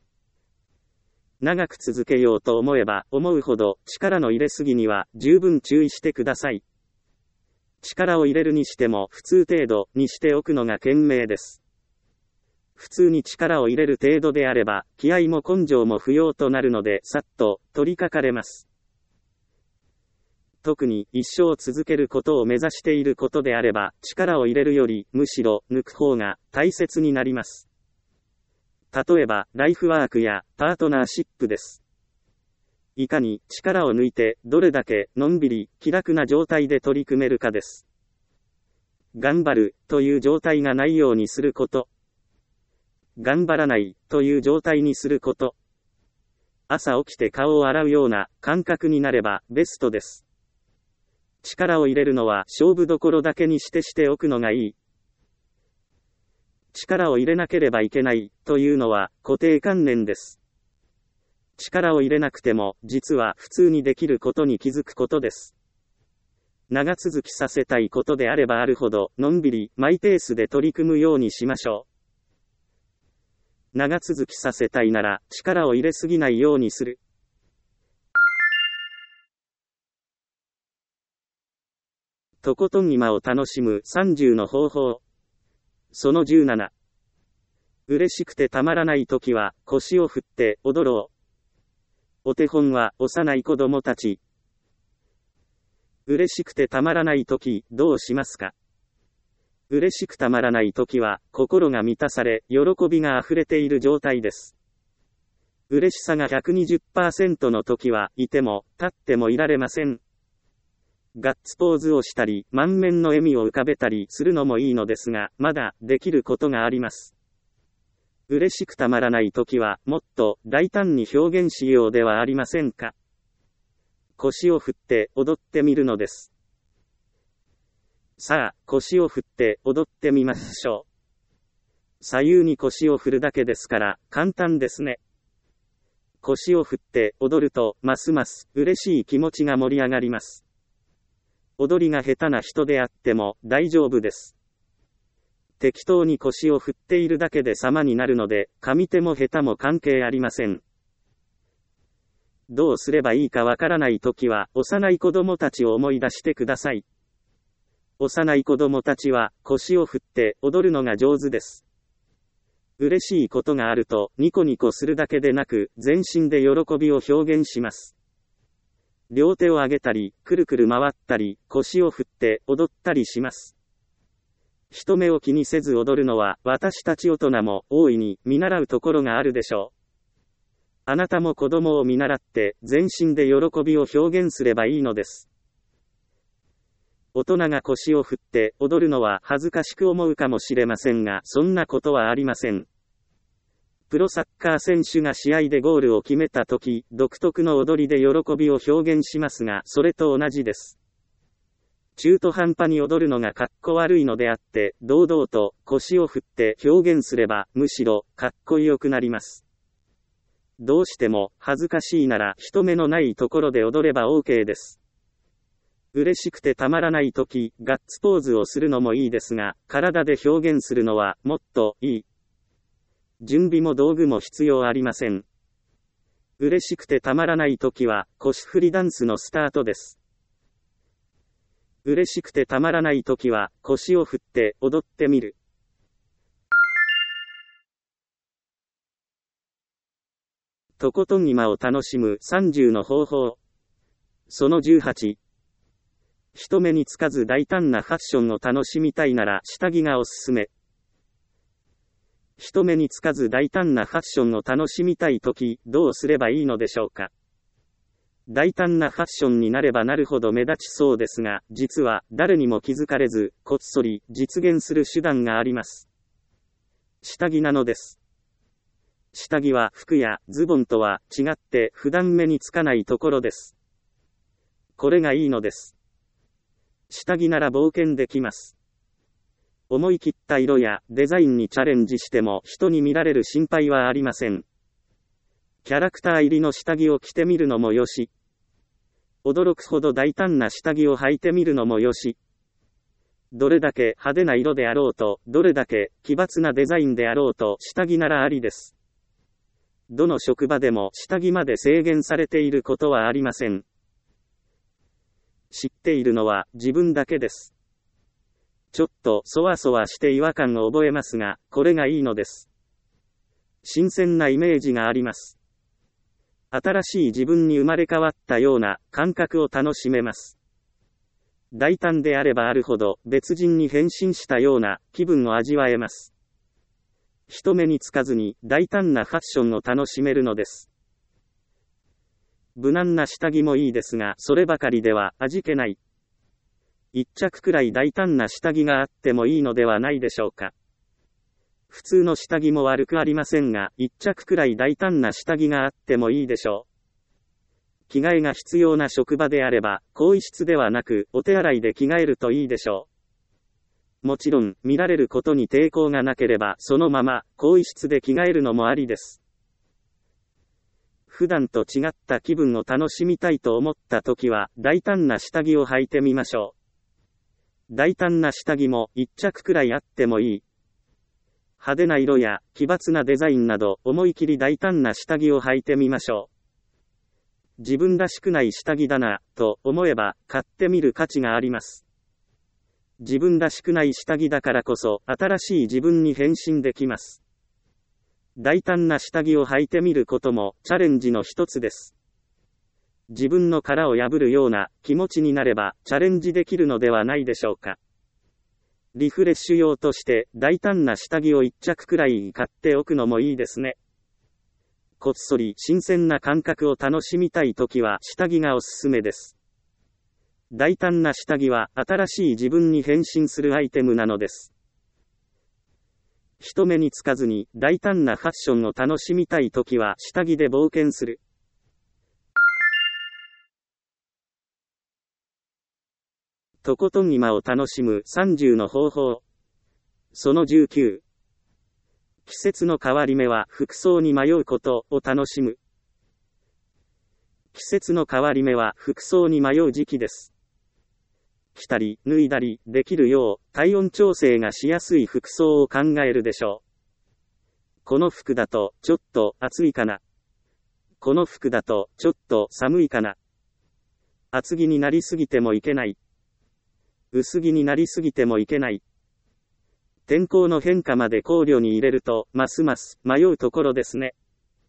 長く続けようと思えば思うほど力の入れすぎには十分注意してください。力を入れるにしても普通程度にしておくのが賢明です。普通に力を入れる程度であれば気合も根性も不要となるのでさっと取り掛かれます。特に一生続けることを目指していることであれば力を入れるよりむしろ抜く方が大切になります。例えばライフワークやパートナーシップです。いかに力を抜いてどれだけのんびり気楽な状態で取り組めるかです。頑張るという状態がないようにすること。頑張らないという状態にすること。朝起きて顔を洗うような感覚になればベストです。力を入れるのは勝負どころだけにしておくのがいい。力を入れなければいけないというのは固定観念です。力を入れなくても実は普通にできることに気づくことです。長続きさせたいことであればあるほどのんびりマイペースで取り組むようにしましょう。長続きさせたいなら力を入れすぎないようにする。とことん今を楽しむ30の方法。その17。嬉しくてたまらないときは腰を振って踊ろう。お手本は幼い子供たち。嬉しくてたまらないときどうしますか？嬉しくたまらないときは心が満たされ喜びが溢れている状態です。嬉しさが 120% のときはいても立ってもいられません。ガッツポーズをしたり、満面の笑みを浮かべたりするのもいいのですが、まだできることがあります。嬉しくたまらないときは、もっと大胆に表現しようではありませんか。腰を振って踊ってみるのです。さあ、腰を振って踊ってみましょう。左右に腰を振るだけですから、簡単ですね。 腰を振って踊ると、ますます嬉しい気持ちが盛り上がります。踊りが下手な人であっても大丈夫です。適当に腰を振っているだけで様になるので、上手も下手も関係ありません。どうすればいいかわからないときは、幼い子供たちを思い出してください。幼い子供たちは腰を振って踊るのが上手です。嬉しいことがあるとニコニコするだけでなく、全身で喜びを表現します。両手を上げたり、くるくる回ったり、腰を振って踊ったりします。人目を気にせず踊るのは、私たち大人も大いに見習うところがあるでしょう。あなたも子供を見習って、全身で喜びを表現すればいいのです。大人が腰を振って踊るのは恥ずかしく思うかもしれませんが、そんなことはありません。プロサッカー選手が試合でゴールを決めたとき、独特の踊りで喜びを表現しますが、それと同じです。中途半端に踊るのがかっこ悪いのであって、堂々と腰を振って表現すれば、むしろかっこよくなります。どうしても恥ずかしいなら人目のないところで踊れば OK です。嬉しくてたまらないとき、ガッツポーズをするのもいいですが、体で表現するのはもっといい。準備も道具も必要ありません。嬉しくてたまらないときは、腰振りダンスのスタートです。嬉しくてたまらないときは、腰を振って踊ってみる。とことん今を楽しむ30の方法。その18。人目につかず大胆なファッションを楽しみたいなら下着がおすすめ。人目につかず大胆なファッションを楽しみたいとき、どうすればいいのでしょうか。大胆なファッションになればなるほど目立ちそうですが、実は誰にも気づかれず、こっそり実現する手段があります。下着なのです。下着は服やズボンとは違って普段目につかないところです。これがいいのです。下着なら冒険できます。思い切った色やデザインにチャレンジしても人に見られる心配はありません。キャラクター入りの下着を着てみるのもよし。驚くほど大胆な下着を履いてみるのもよし。どれだけ派手な色であろうと、どれだけ奇抜なデザインであろうと、下着ならありです。どの職場でも下着まで制限されていることはありません。知っているのは自分だけです。ちょっとそわそわして違和感を覚えますが、これがいいのです。新鮮なイメージがあります。新しい自分に生まれ変わったような感覚を楽しめます。大胆であればあるほど別人に変身したような気分を味わえます。人目につかずに大胆なファッションを楽しめるのです。無難な下着もいいですが、そればかりでは味気ない。一着くらい大胆な下着があってもいいのではないでしょうか。普通の下着も悪くありませんが、一着くらい大胆な下着があってもいいでしょう。着替えが必要な職場であれば、更衣室ではなく、お手洗いで着替えるといいでしょう。もちろん、見られることに抵抗がなければ、そのまま、更衣室で着替えるのもありです。普段と違った気分を楽しみたいと思ったときは、大胆な下着を履いてみましょう。大胆な下着も一着くらいあってもいい。派手な色や奇抜なデザインなど思い切り大胆な下着を履いてみましょう。自分らしくない下着だな、と思えば買ってみる価値があります。自分らしくない下着だからこそ新しい自分に変身できます。大胆な下着を履いてみることもチャレンジの一つです。自分の殻を破るような気持ちになればチャレンジできるのではないでしょうか。リフレッシュ用として大胆な下着を一着くらい買っておくのもいいですね。こっそり新鮮な感覚を楽しみたいときは下着がおすすめです。大胆な下着は新しい自分に変身するアイテムなのです。人目につかずに大胆なファッションを楽しみたいときは下着で冒険する。とことん今を楽しむ30の方法。その19。季節の変わり目は服装に迷うことを楽しむ。 季節の変わり目は服装に迷う時期です。着たり、脱いだり、できるよう、体温調整がしやすい服装を考えるでしょう。この服だと、ちょっと暑いかな。この服だと、ちょっと寒いかな。厚着になりすぎてもいけない。薄着になりすぎてもいけない。天候の変化まで考慮に入れると、ますます迷うところですね。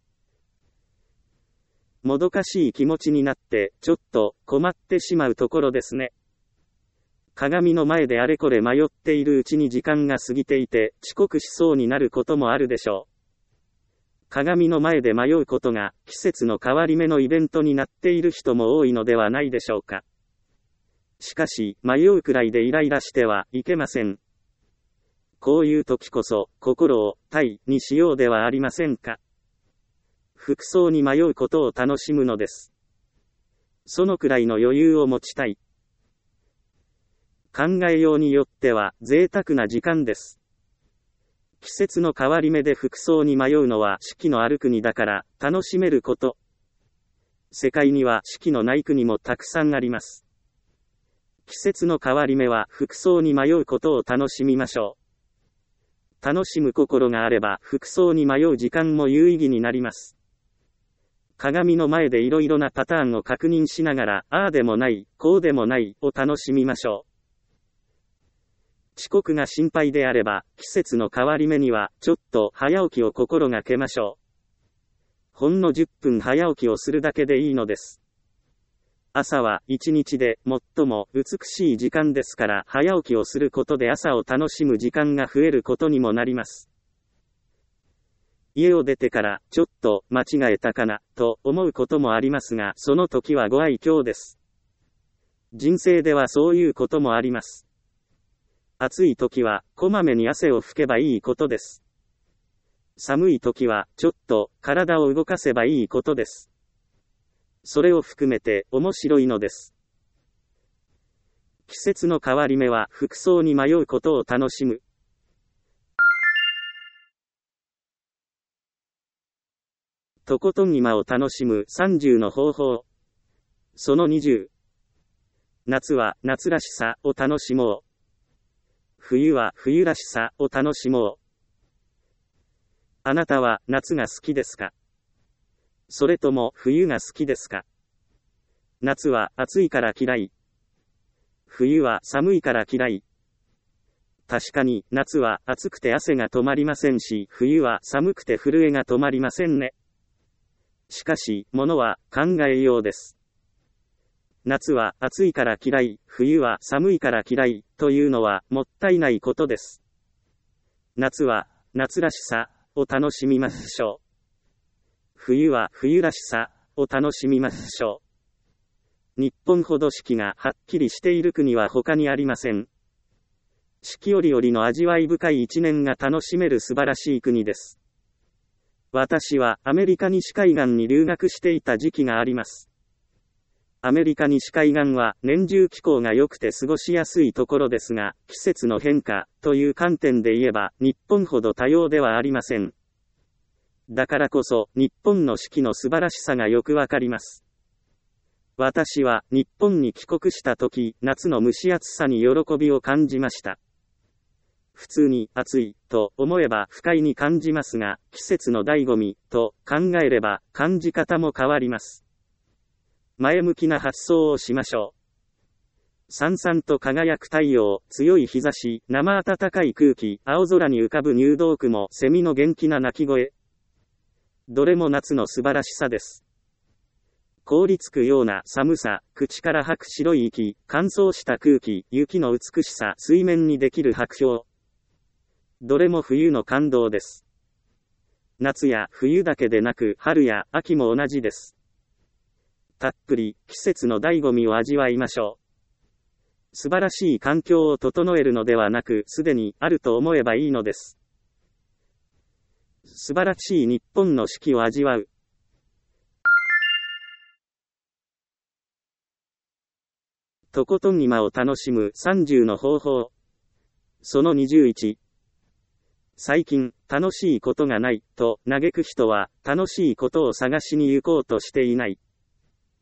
もどかしい気持ちになって、ちょっと困ってしまうところですね。鏡の前であれこれ迷っているうちに時間が過ぎていて、遅刻しそうになることもあるでしょう。鏡の前で迷うことが、季節の変わり目のイベントになっている人も多いのではないでしょうか。しかし、迷うくらいでイライラしてはいけません。こういう時こそ、心を対にしようではありませんか。服装に迷うことを楽しむのです。そのくらいの余裕を持ちたい。考えようによっては贅沢な時間です。季節の変わり目で服装に迷うのは四季のある国だから楽しめること。世界には四季のない国もたくさんあります。季節の変わり目は服装に迷うことを楽しみましょう。楽しむ心があれば服装に迷う時間も有意義になります。鏡の前でいろいろなパターンを確認しながら、ああでもない、こうでもないを楽しみましょう。遅刻が心配であれば、季節の変わり目には、ちょっと早起きを心がけましょう。ほんの10分早起きをするだけでいいのです。朝は一日で最も美しい時間ですから、早起きをすることで朝を楽しむ時間が増えることにもなります。家を出てから、ちょっと間違えたかな、と思うこともありますが、その時はご愛嬌です。人生ではそういうこともあります。暑い時は、こまめに汗を拭けばいいことです。寒い時は、ちょっと体を動かせばいいことです。それを含めて面白いのです。季節の変わり目は服装に迷うことを楽しむ。とことん今を楽しむ30の方法。その20。夏は夏らしさを楽しもう。冬は冬らしさを楽しもう。あなたは夏が好きですか？それとも冬が好きですか？夏は暑いから嫌い。冬は寒いから嫌い。確かに夏は暑くて汗が止まりませんし、冬は寒くて震えが止まりませんね。しかし、ものは考えようです。夏は暑いから嫌い、冬は寒いから嫌い、というのはもったいないことです。夏は夏らしさを楽しみましょう。冬は冬らしさを楽しみましょう。日本ほど四季がはっきりしている国は他にありません。四季折々の味わい深い一年が楽しめる素晴らしい国です。私はアメリカ西海岸に留学していた時期があります。アメリカ西海岸は年中気候が良くて過ごしやすいところですが、季節の変化という観点で言えば日本ほど多様ではありません。だからこそ日本の四季の素晴らしさがよくわかります。私は日本に帰国した時、夏の蒸し暑さに喜びを感じました。普通に暑いと思えば不快に感じますが、季節の醍醐味と考えれば感じ方も変わります。前向きな発想をしましょう。さんさんと輝く太陽、強い日差し、生暖かい空気、青空に浮かぶ入道雲、セミの元気な鳴き声。どれも夏の素晴らしさです。凍りつくような寒さ、口から吐く白い息、乾燥した空気、雪の美しさ、水面にできる白氷。どれも冬の感動です。夏や冬だけでなく春や秋も同じです。たっぷり季節の醍醐味を味わいましょう。素晴らしい環境を整えるのではなく、すでにあると思えばいいのです。素晴らしい日本の四季を味わう。とことん今を楽しむ30の方法。その21。最近、楽しいことがない、と嘆く人は、楽しいことを探しに行こうとしていない。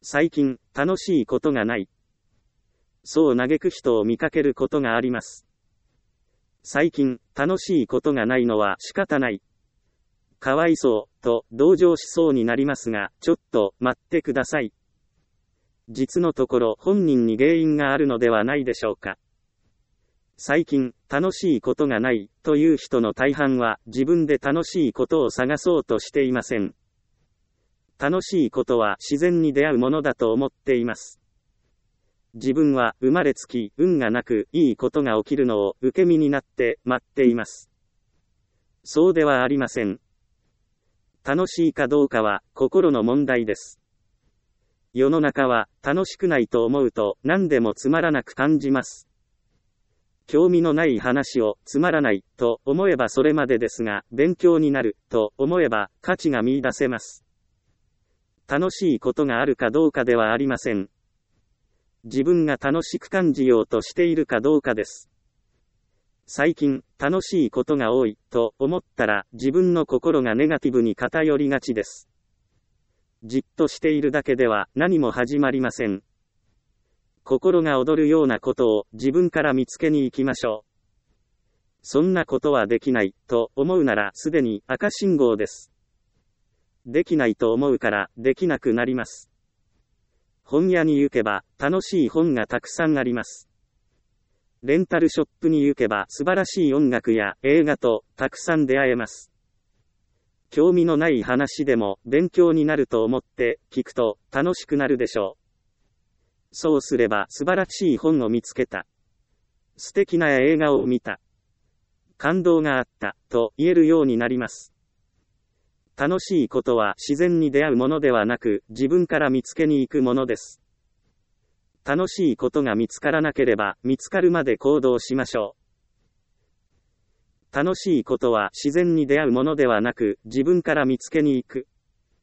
最近、楽しいことがない。そう嘆く人を見かけることがあります。最近、楽しいことがないのは仕方ない。かわいそう、と同情しそうになりますが、ちょっと待ってください。実のところ本人に原因があるのではないでしょうか。最近、楽しいことがないという人の大半は自分で楽しいことを探そうとしていません。楽しいことは自然に出会うものだと思っています。自分は生まれつき運がなくいいことが起きるのを受け身になって待っています。そうではありません。楽しいかどうかは心の問題です。世の中は楽しくないと思うと何でもつまらなく感じます。興味のない話をつまらないと思えばそれまでですが、勉強になると思えば価値が見出せます。楽しいことがあるかどうかではありません。自分が楽しく感じようとしているかどうかです。最近、楽しいことが多いと思ったら自分の心がネガティブに偏りがちです。じっとしているだけでは何も始まりません。心が躍るようなことを自分から見つけに行きましょう。そんなことはできないと思うならすでに赤信号です。できないと思うからできなくなります。本屋に行けば楽しい本がたくさんあります。レンタルショップに行けば素晴らしい音楽や映画とたくさん出会えます。興味のない話でも勉強になると思って聞くと楽しくなるでしょう。そうすれば素晴らしい本を見つけた。素敵な映画を見た。感動があったと言えるようになります。楽しいことは自然に出会うものではなく、自分から見つけに行くものです。楽しいことが見つからなければ、見つかるまで行動しましょう。楽しいことは自然に出会うものではなく、自分から見つけに行く。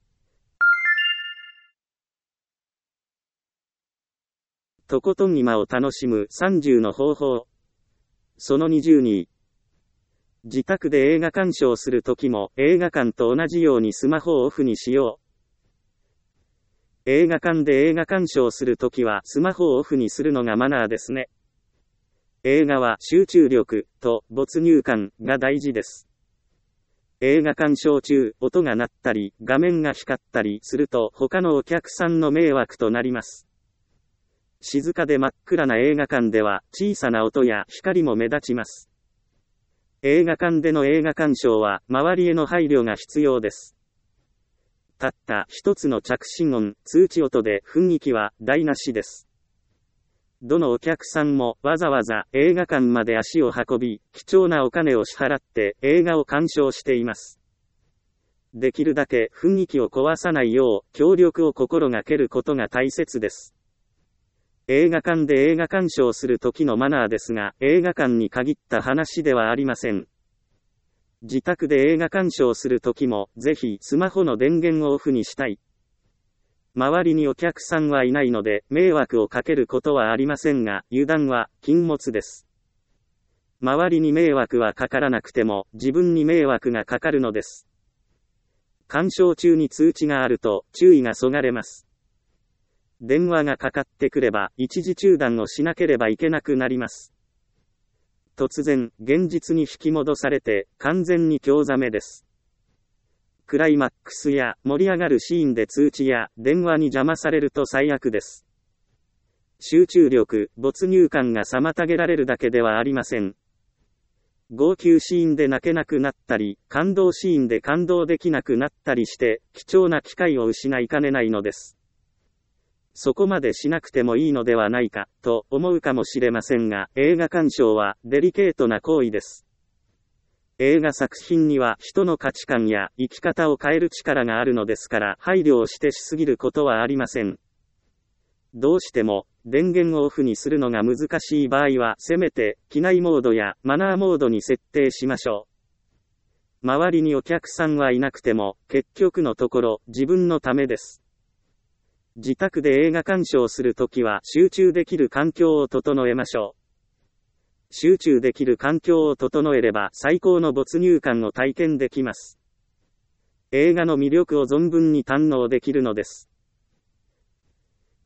とことん今を楽しむ30の方法。その22。自宅で映画鑑賞するときも映画館と同じようにスマホをオフにしよう。映画館で映画鑑賞するときはスマホをオフにするのがマナーですね。映画は集中力と没入感が大事です。映画鑑賞中、音が鳴ったり画面が光ったりすると他のお客さんの迷惑となります。静かで真っ暗な映画館では小さな音や光も目立ちます。映画館での映画鑑賞は周りへの配慮が必要です。たった一つの着信音、通知音で雰囲気は台無しです。どのお客さんもわざわざ映画館まで足を運び、貴重なお金を支払って映画を鑑賞しています。できるだけ雰囲気を壊さないよう協力を心がけることが大切です。映画館で映画鑑賞する時のマナーですが、映画館に限った話ではありません。自宅で映画鑑賞する時も、ぜひスマホの電源をオフにしたい。周りにお客さんはいないので、迷惑をかけることはありませんが、油断は禁物です。周りに迷惑はかからなくても、自分に迷惑がかかるのです。鑑賞中に通知があると、注意がそがれます。電話がかかってくれば、一時中断をしなければいけなくなります。突然、現実に引き戻されて、完全に興ざめです。クライマックスや盛り上がるシーンで通知や電話に邪魔されると最悪です。集中力、没入感が妨げられるだけではありません。号泣シーンで泣けなくなったり、感動シーンで感動できなくなったりして、貴重な機会を失いかねないのです。そこまでしなくてもいいのではないか、と思うかもしれませんが、映画鑑賞はデリケートな行為です。映画作品には人の価値観や生き方を変える力があるのですから、配慮をしてしすぎることはありません。どうしても、電源をオフにするのが難しい場合は、せめて、機内モードやマナーモードに設定しましょう。周りにお客さんはいなくても、結局のところ、自分のためです。自宅で映画鑑賞するときは集中できる環境を整えましょう。集中できる環境を整えれば最高の没入感を体験できます。映画の魅力を存分に堪能できるのです。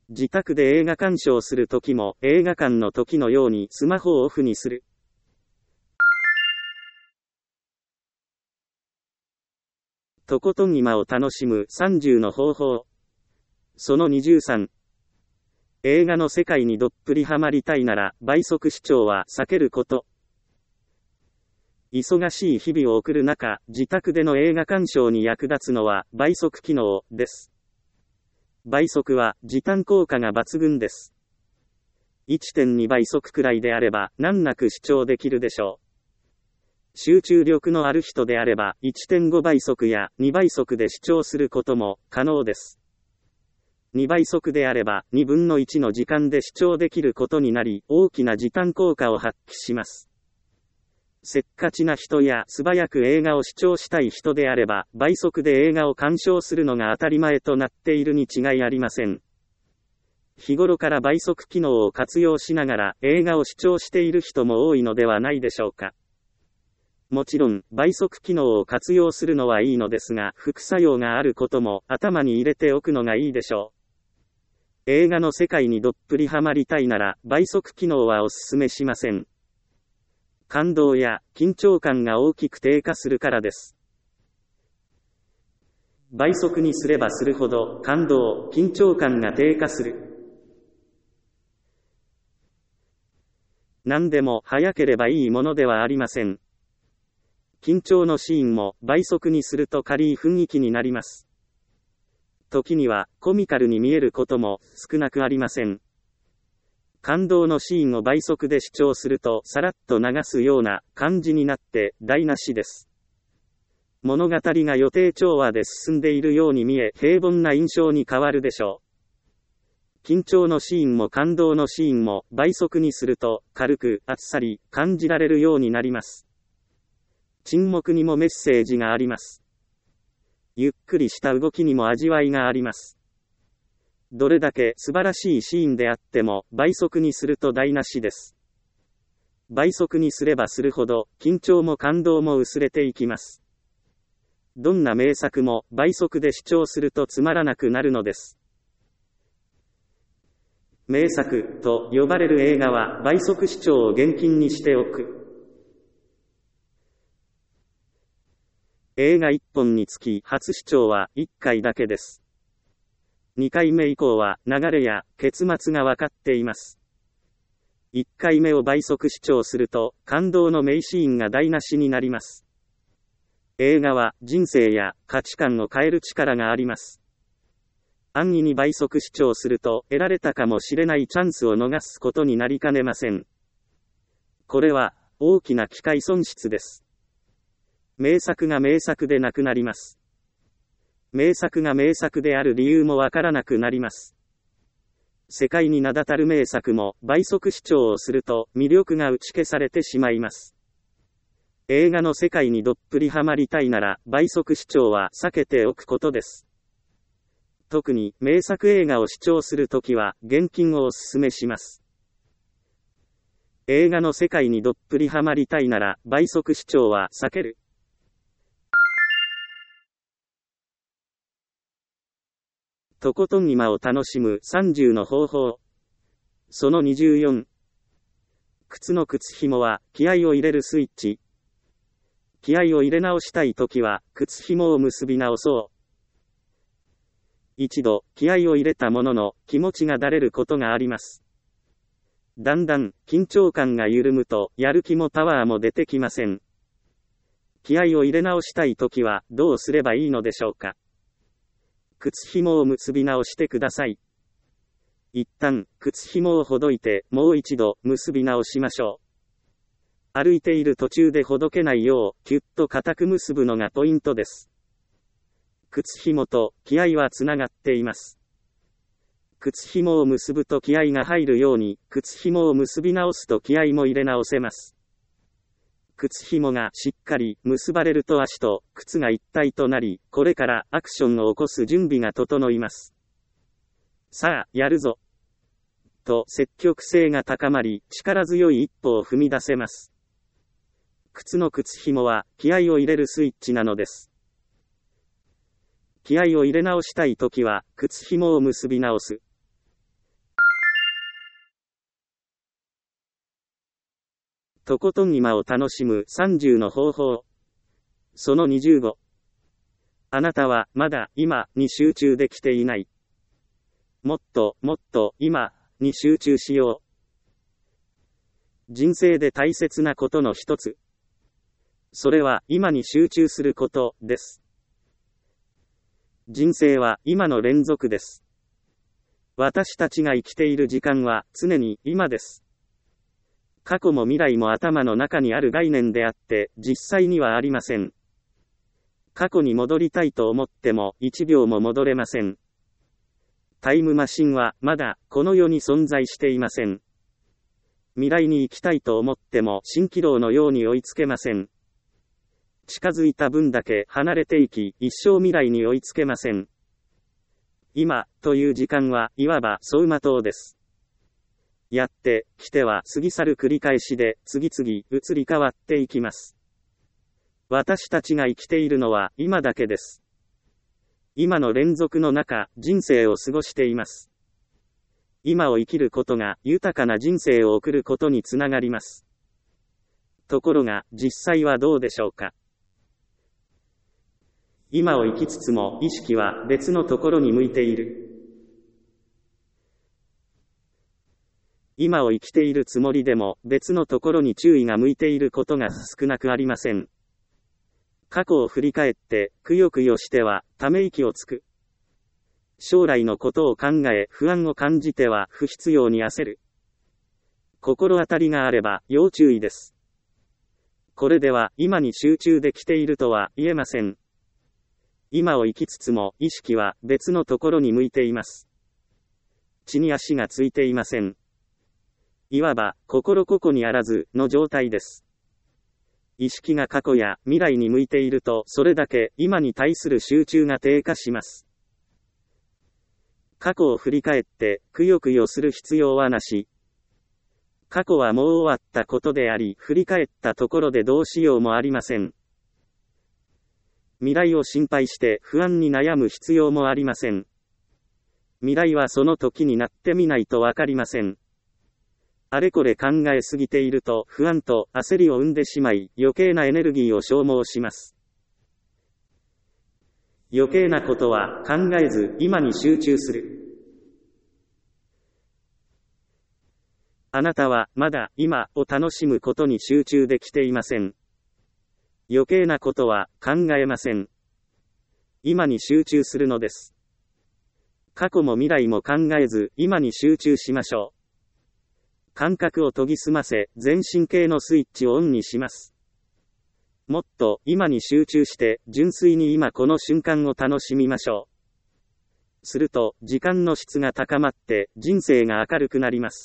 自宅で映画鑑賞するときも映画館の時のようにスマホをオフにする。とことん今を楽しむ30の方法。その23。映画の世界にどっぷりハマりたいなら倍速視聴は避けること。忙しい日々を送る中、自宅での映画鑑賞に役立つのは倍速機能です。倍速は時短効果が抜群です。1.2 倍速くらいであれば難なく視聴できるでしょう。集中力のある人であれば 1.5 倍速や2倍速で視聴することも可能です。2倍速であれば2分の1の時間で視聴できることになり、大きな時短効果を発揮します。せっかちな人や素早く映画を視聴したい人であれば、倍速で映画を鑑賞するのが当たり前となっているに違いありません。日頃から倍速機能を活用しながら映画を視聴している人も多いのではないでしょうか。もちろん、倍速機能を活用するのはいいのですが、副作用があることも頭に入れておくのがいいでしょう。映画の世界にどっぷりハマりたいなら、倍速機能はおすすめしません。感動や緊張感が大きく低下するからです。倍速にすればするほど感動、緊張感が低下する。何でも早ければいいものではありません。緊張のシーンも倍速にすると軽い雰囲気になります。時にはコミカルに見えることも少なくありません。感動のシーンを倍速で視聴するとさらっと流すような感じになって台無しです。物語が予定調和で進んでいるように見え平凡な印象に変わるでしょう。緊張のシーンも感動のシーンも倍速にすると軽くあっさり感じられるようになります。沈黙にもメッセージがあります。ゆっくりした動きにも味わいがあります。どれだけ素晴らしいシーンであっても倍速にすると台無しです。倍速にすればするほど緊張も感動も薄れていきます。どんな名作も倍速で視聴するとつまらなくなるのです。名作と呼ばれる映画は倍速視聴を厳禁にしておく。映画1本につき初視聴は1回だけです。2回目以降は流れや結末が分かっています。1回目を倍速視聴すると感動の名シーンが台無しになります。映画は人生や価値観を変える力があります。安易に倍速視聴すると得られたかもしれないチャンスを逃すことになりかねません。これは大きな機会損失です。名作が名作でなくなります。名作が名作である理由もわからなくなります。世界に名だたる名作も倍速視聴をすると魅力が打ち消されてしまいます。映画の世界にどっぷりハマりたいなら倍速視聴は避けておくことです。特に名作映画を視聴するときは厳禁をお勧めします。映画の世界にどっぷりハマりたいなら倍速視聴は避ける。とことん今を楽しむ30の方法。その24。靴の靴紐は気合を入れるスイッチ。気合を入れ直したいときは靴紐を結び直そう。一度気合を入れたものの気持ちがだれることがあります。だんだん緊張感が緩むとやる気もパワーも出てきません。気合を入れ直したいときはどうすればいいのでしょうか。靴紐を結び直してください。一旦靴紐をほどいてもう一度結び直しましょう。歩いている途中でほどけないようキュッと固く結ぶのがポイントです。靴紐と気合はつながっています。靴紐を結ぶと気合が入るように靴紐を結び直すと気合も入れ直せます。靴紐がしっかり結ばれると足と靴が一体となり、これからアクションを起こす準備が整います。さあ、やるぞと積極性が高まり、力強い一歩を踏み出せます。靴の靴紐は気合を入れるスイッチなのです。気合を入れ直したいときは靴紐を結び直す。 とことん今を楽しむ30の方法。その25。あなたはまだ今に集中できていない。もっともっと今に集中しよう。人生で大切なことの一つ。それは今に集中することです。人生は今の連続です。私たちが生きている時間は常に今です。過去も未来も頭の中にある概念であって、実際にはありません。過去に戻りたいと思っても1秒も戻れません。タイムマシンはまだこの世に存在していません。未来に行きたいと思っても蜃気楼のように追いつけません。近づいた分だけ離れていき、一生未来に追いつけません。今という時間はいわば走馬灯です。やってきては過ぎ去る繰り返しで次々移り変わっていきます。私たちが生きているのは今だけです。今の連続の中、人生を過ごしています。今を生きることが豊かな人生を送ることにつながります。ところが、実際はどうでしょうか。今を生きつつも意識は別のところに向いている。今を生きているつもりでも別のところに注意が向いていることが少なくありません。過去を振り返ってくよくよしてはため息をつく。将来のことを考え不安を感じては不必要に焦る。心当たりがあれば要注意です。これでは今に集中できているとは言えません。今を生きつつも意識は別のところに向いています。地に足がついていません。いわば、心ここにあらずの状態です。意識が過去や未来に向いていると、それだけ今に対する集中が低下します。過去を振り返って、くよくよする必要はなし。過去はもう終わったことであり、振り返ったところでどうしようもありません。未来を心配して不安に悩む必要もありません。未来はその時になってみないとわかりません。あれこれ考えすぎていると不安と焦りを生んでしまい余計なエネルギーを消耗します。余計なことは考えず今に集中する。あなたはまだ今を楽しむことに集中できていません。余計なことは考えません。今に集中するのです。過去も未来も考えず今に集中しましょう。感覚を研ぎ澄ませ、全神経のスイッチをオンにします。もっと今に集中して、純粋に今この瞬間を楽しみましょう。すると、時間の質が高まって、人生が明るくなります。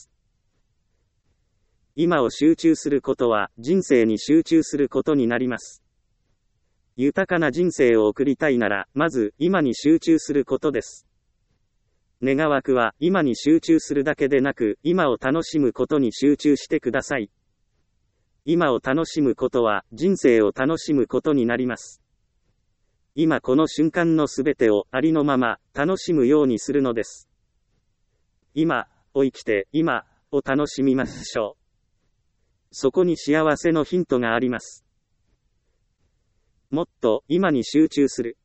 今を集中することは、人生に集中することになります。豊かな人生を送りたいなら、まず今に集中することです。願わくは今に集中するだけでなく、今を楽しむことに集中してください。今を楽しむことは人生を楽しむことになります。今この瞬間のすべてをありのまま楽しむようにするのです。今を生きて今を楽しみましょう。そこに幸せのヒントがあります。もっと今に集中する。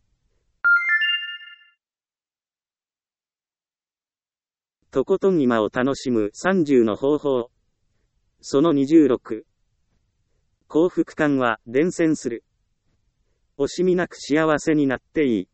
とことん今を楽しむ30の方法。その26。幸福感は伝染する。惜しみなく幸せになっていい。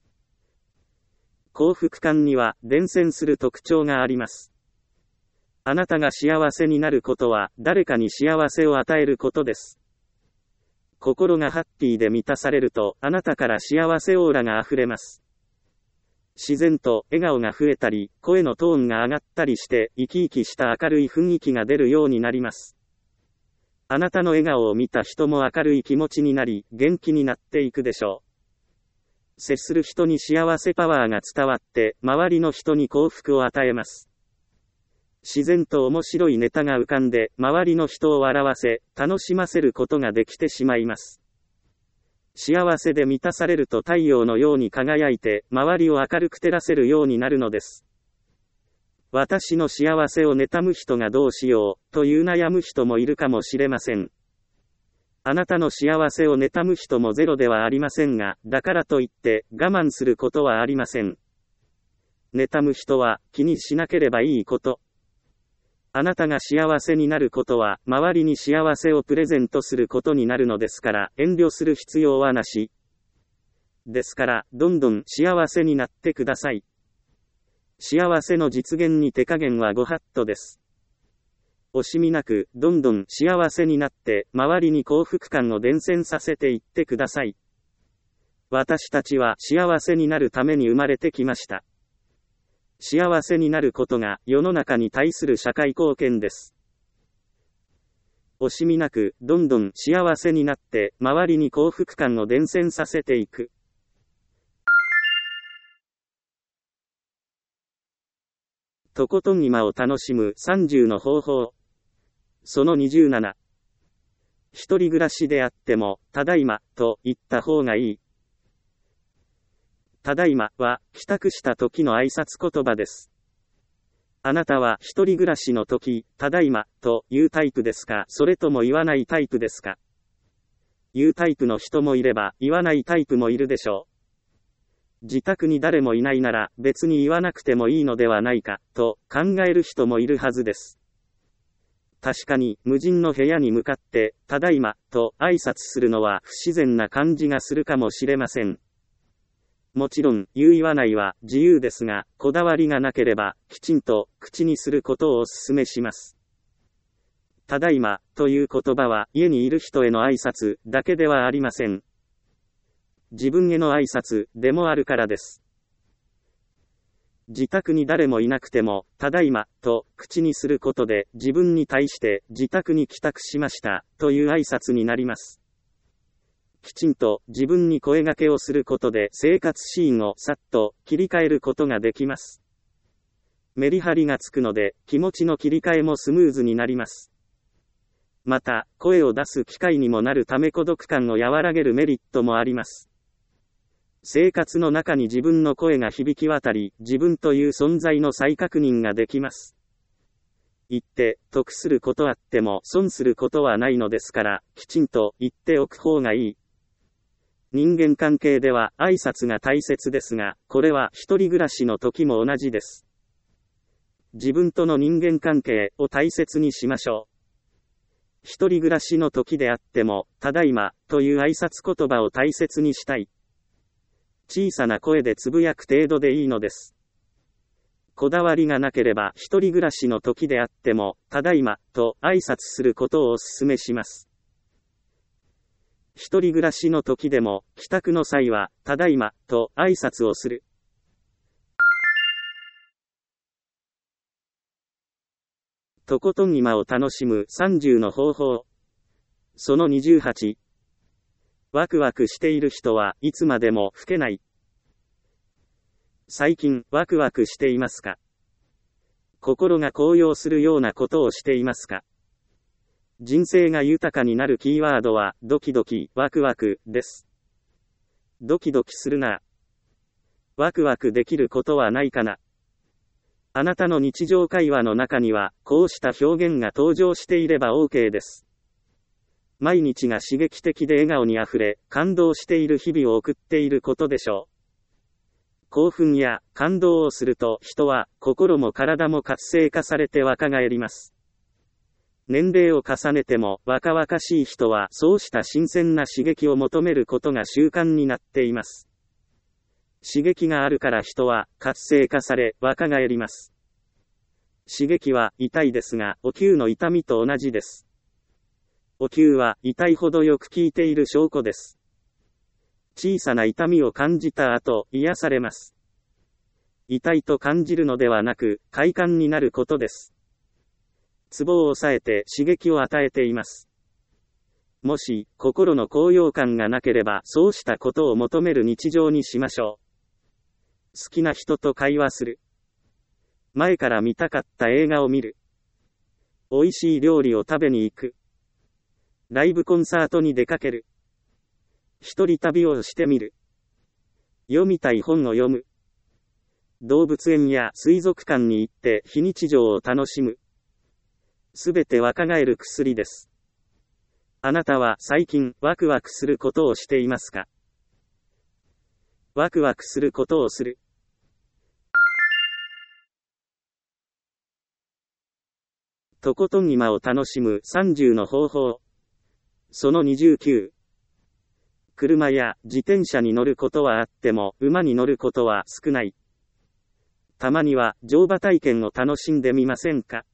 幸福感には伝染する特徴があります。あなたが幸せになることは誰かに幸せを与えることです。心がハッピーで満たされるとあなたから幸せオーラが溢れます。自然と笑顔が増えたり、声のトーンが上がったりして、生き生きした明るい雰囲気が出るようになります。あなたの笑顔を見た人も明るい気持ちになり、元気になっていくでしょう。接する人に幸せパワーが伝わって、周りの人に幸福を与えます。自然と面白いネタが浮かんで、周りの人を笑わせ、楽しませることができてしまいます。幸せで満たされると太陽のように輝いて、周りを明るく照らせるようになるのです。 私の幸せを妬む人がどうしよう、という悩む人もいるかもしれません。あなたの幸せを妬む人もゼロではありませんが、だからといって我慢することはありません。妬む人は気にしなければいいこと。あなたが幸せになることは、周りに幸せをプレゼントすることになるのですから、遠慮する必要はなし。ですから、どんどん幸せになってください。幸せの実現に手加減はご法度です。惜しみなく、どんどん幸せになって、周りに幸福感を伝染させていってください。私たちは幸せになるために生まれてきました。幸せになることが世の中に対する社会貢献です。惜しみなく、どんどん幸せになって、周りに幸福感を伝染させていく。とことん今を楽しむ30の方法。その27。一人暮らしであっても、ただいま、と言った方がいい。ただいまは、帰宅した時の挨拶言葉です。あなたは一人暮らしの時、ただいま、というタイプですか、それとも言わないタイプですか。言うタイプの人もいれば、言わないタイプもいるでしょう。自宅に誰もいないなら、別に言わなくてもいいのではないか、と考える人もいるはずです。確かに、無人の部屋に向かって、ただいま、と挨拶するのは不自然な感じがするかもしれません。もちろん、言う言わないは自由ですが、こだわりがなければ、きちんと口にすることをお勧めします。ただいま、という言葉は、家にいる人への挨拶だけではありません。自分への挨拶でもあるからです。自宅に誰もいなくても、ただいま、と口にすることで、自分に対して自宅に帰宅しました、という挨拶になります。きちんと自分に声掛けをすることで生活シーンをさっと切り替えることができます。メリハリがつくので、気持ちの切り替えもスムーズになります。また、声を出す機会にもなるため孤独感を和らげるメリットもあります。生活の中に自分の声が響き渡り、自分という存在の再確認ができます。言って、得することあっても損することはないのですから、きちんと言っておく方がいい。人間関係では挨拶が大切ですが、これは一人暮らしの時も同じです。自分との人間関係を大切にしましょう。一人暮らしの時であっても、ただいま、という挨拶言葉を大切にしたい。小さな声でつぶやく程度でいいのです。こだわりがなければ一人暮らしの時であっても、ただいま、と挨拶することをお勧めします。一人暮らしの時でも、帰宅の際は、ただいま、と挨拶をする。とことん今を楽しむ30の方法。その28。ワクワクしている人はいつまでも老けない。最近、ワクワクしていますか？心が高揚するようなことをしていますか？人生が豊かになるキーワードは、ドキドキ、ワクワク、です。ドキドキするな。ワクワクできることはないかな。あなたの日常会話の中には、こうした表現が登場していれば OK です。毎日が刺激的で笑顔にあふれ、感動している日々を送っていることでしょう。興奮や感動をすると人は心も体も活性化されて若返ります。年齢を重ねても若々しい人はそうした新鮮な刺激を求めることが習慣になっています。刺激があるから人は活性化され若返ります。刺激は痛いですが、お灸の痛みと同じです。お灸は痛いほどよく効いている証拠です。小さな痛みを感じた後、癒されます。痛いと感じるのではなく、快感になることです。ツボを押さえて刺激を与えています。もし、心の高揚感がなければ、そうしたことを求める日常にしましょう。好きな人と会話する。前から見たかった映画を見る。美味しい料理を食べに行く。ライブコンサートに出かける。一人旅をしてみる。読みたい本を読む。 動物園や水族館に行って非日常を楽しむ。すべて若返る薬です。あなたは最近ワクワクすることをしていますか？ワクワクすることをする。とことん今を楽しむ30の方法。その29。車や自転車に乗ることはあっても馬に乗ることは少ない。たまには乗馬体験を楽しんでみませんか？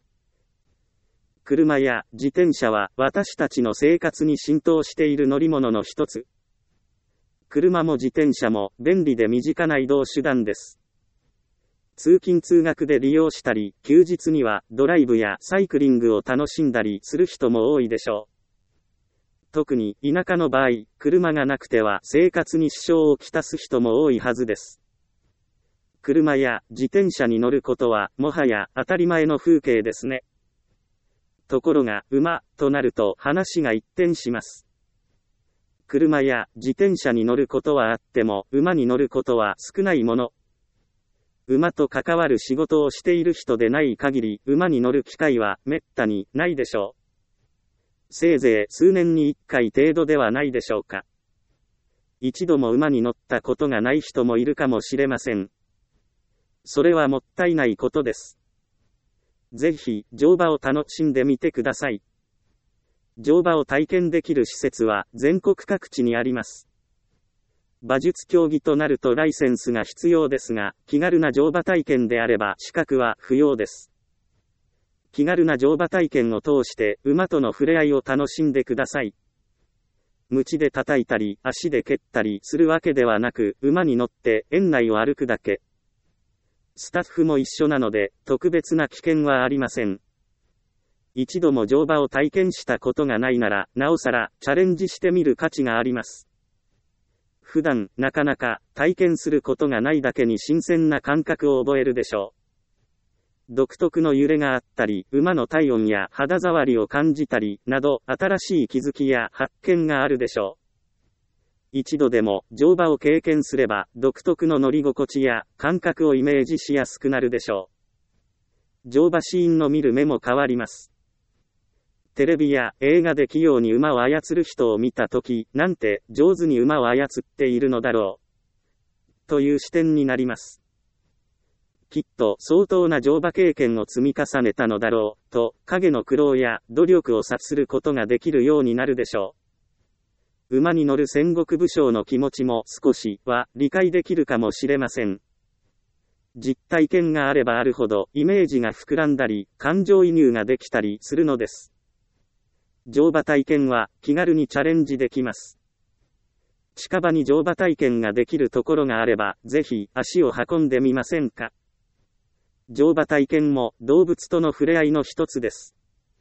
車や自転車は私たちの生活に浸透している乗り物の一つ。車も自転車も便利で身近な移動手段です。通勤通学で利用したり、休日にはドライブやサイクリングを楽しんだりする人も多いでしょう。特に田舎の場合、車がなくては生活に支障をきたす人も多いはずです。車や自転車に乗ることはもはや当たり前の風景ですね。ところが、馬となると話が一転します。車や自転車に乗ることはあっても、馬に乗ることは少ないもの。馬と関わる仕事をしている人でない限り、馬に乗る機会はめったにないでしょう。せいぜい数年に1回程度ではないでしょうか。一度も馬に乗ったことがない人もいるかもしれません。それはもったいないことです。ぜひ、乗馬を楽しんでみてください。乗馬を体験できる施設は全国各地にあります。馬術競技となるとライセンスが必要ですが、気軽な乗馬体験であれば資格は不要です。気軽な乗馬体験を通して馬との触れ合いを楽しんでください。鞭で叩いたり足で蹴ったりするわけではなく、馬に乗って園内を歩くだけ。スタッフも一緒なので特別な危険はありません。一度も乗馬を体験したことがないなら、なおさらチャレンジしてみる価値があります。普段なかなか体験することがないだけに新鮮な感覚を覚えるでしょう。独特の揺れがあったり、馬の体温や肌触りを感じたり、など、新しい気づきや発見があるでしょう。一度でも乗馬を経験すれば、独特の乗り心地や感覚をイメージしやすくなるでしょう。乗馬シーンの見る目も変わります。テレビや映画で器用に馬を操る人を見たとき、なんて上手に馬を操っているのだろう。という視点になります。きっと相当な乗馬経験を積み重ねたのだろう、と、影の苦労や努力を察することができるようになるでしょう。馬に乗る戦国武将の気持ちも少しは理解できるかもしれません。実体験があればあるほどイメージが膨らんだり、感情移入ができたりするのです。乗馬体験は気軽にチャレンジできます。近場に乗馬体験ができるところがあれば、ぜひ足を運んでみませんか。乗馬体験も動物との触れ合いの一つです。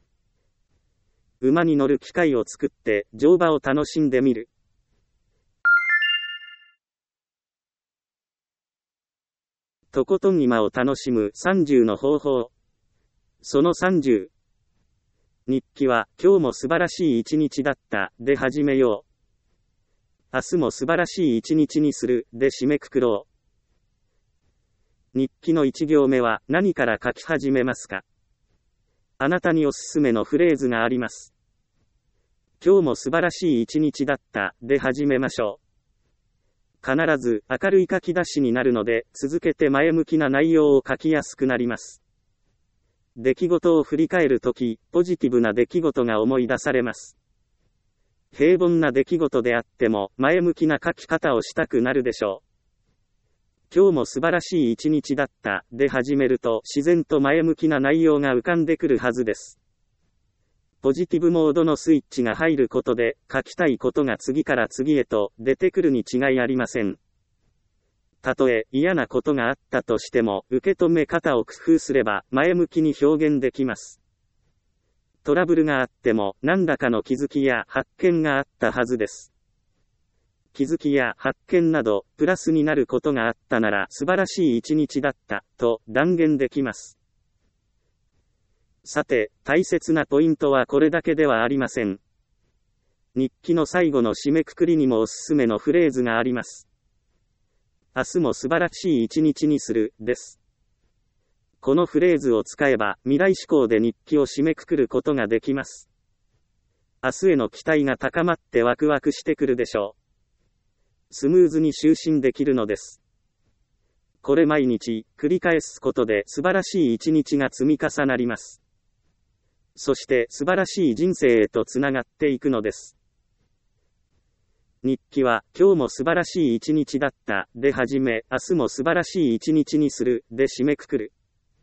馬に乗る機会を作って乗馬を楽しんでみる。とことん今を楽しむ30の方法。その30。日記は今日も素晴らしい一日だったで始めよう。明日も素晴らしい一日にするで締めくくろう。日記の1行目は何から書き始めますか？あなたにおすすめのフレーズがあります。今日も素晴らしい一日だったで始めましょう。必ず明るい書き出しになるので、続けて前向きな内容を書きやすくなります。出来事を振り返るとき、ポジティブな出来事が思い出されます。平凡な出来事であっても、前向きな書き方をしたくなるでしょう。今日も素晴らしい一日だったで始めると、自然と前向きな内容が浮かんでくるはずです。ポジティブモードのスイッチが入ることで、書きたいことが次から次へと出てくるに違いありません。たとえ嫌なことがあったとしても、受け止め方を工夫すれば前向きに表現できます。トラブルがあっても何らかの気づきや発見があったはずです。気づきや発見などプラスになることがあったなら素晴らしい一日だったと断言できます。さて、大切なポイントはこれだけではありません。日記の最後の締めくくりにもおすすめのフレーズがあります。 明日も素晴らしい一日にする、です。このフレーズを使えば、未来志向で日記を締めくくることができます。明日への期待が高まってワクワクしてくるでしょう。スムーズに就寝できるのです。これ毎日、繰り返すことで素晴らしい一日が積み重なります。そして素晴らしい人生へとつながっていくのです。日記は、今日も素晴らしい一日だった、で始め、明日も素晴らしい一日にする、で締めくくる。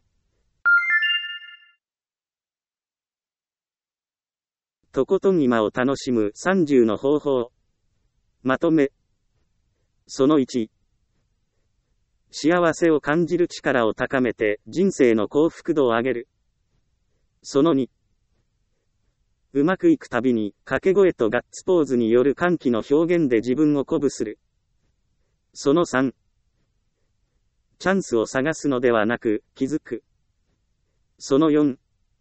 とことん今を楽しむ30の方法。まとめ。その1。幸せを感じる力を高めて人生の幸福度を上げる。その2。うまくいくたびに掛け声とガッツポーズによる歓喜の表現で自分を鼓舞する。その3。チャンスを探すのではなく気づく。その4。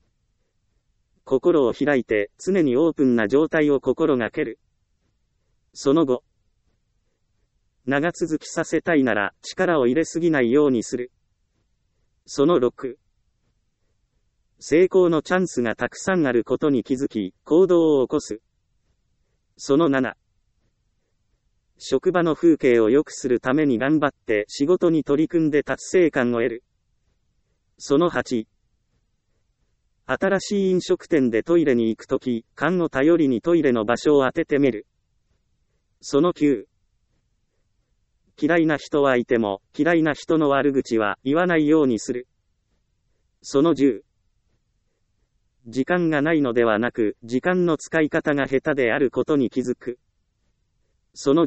心を開いて常にオープンな状態を心がける。その5。長続きさせたいなら力を入れすぎないようにする。その6。成功のチャンスがたくさんあることに気づき、行動を起こす。その7。職場の風景を良くするために頑張って仕事に取り組んで達成感を得る。その8。新しい飲食店でトイレに行くとき、勘を頼りにトイレの場所を当ててみる。その9。嫌いな人はいても、嫌いな人の悪口は言わないようにする。その10。時間がないのではなく、時間の使い方が下手であることに気づく。その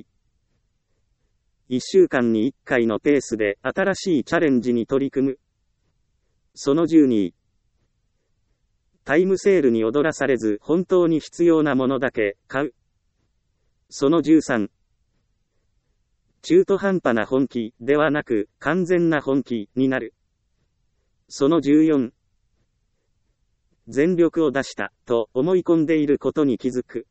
11。1週間に1回のペースで新しいチャレンジに取り組む。その12。タイムセールに踊らされず本当に必要なものだけ買う。その13。中途半端な本気ではなく完全な本気になる。その14。全力を出したと思い込んでいることに気づく。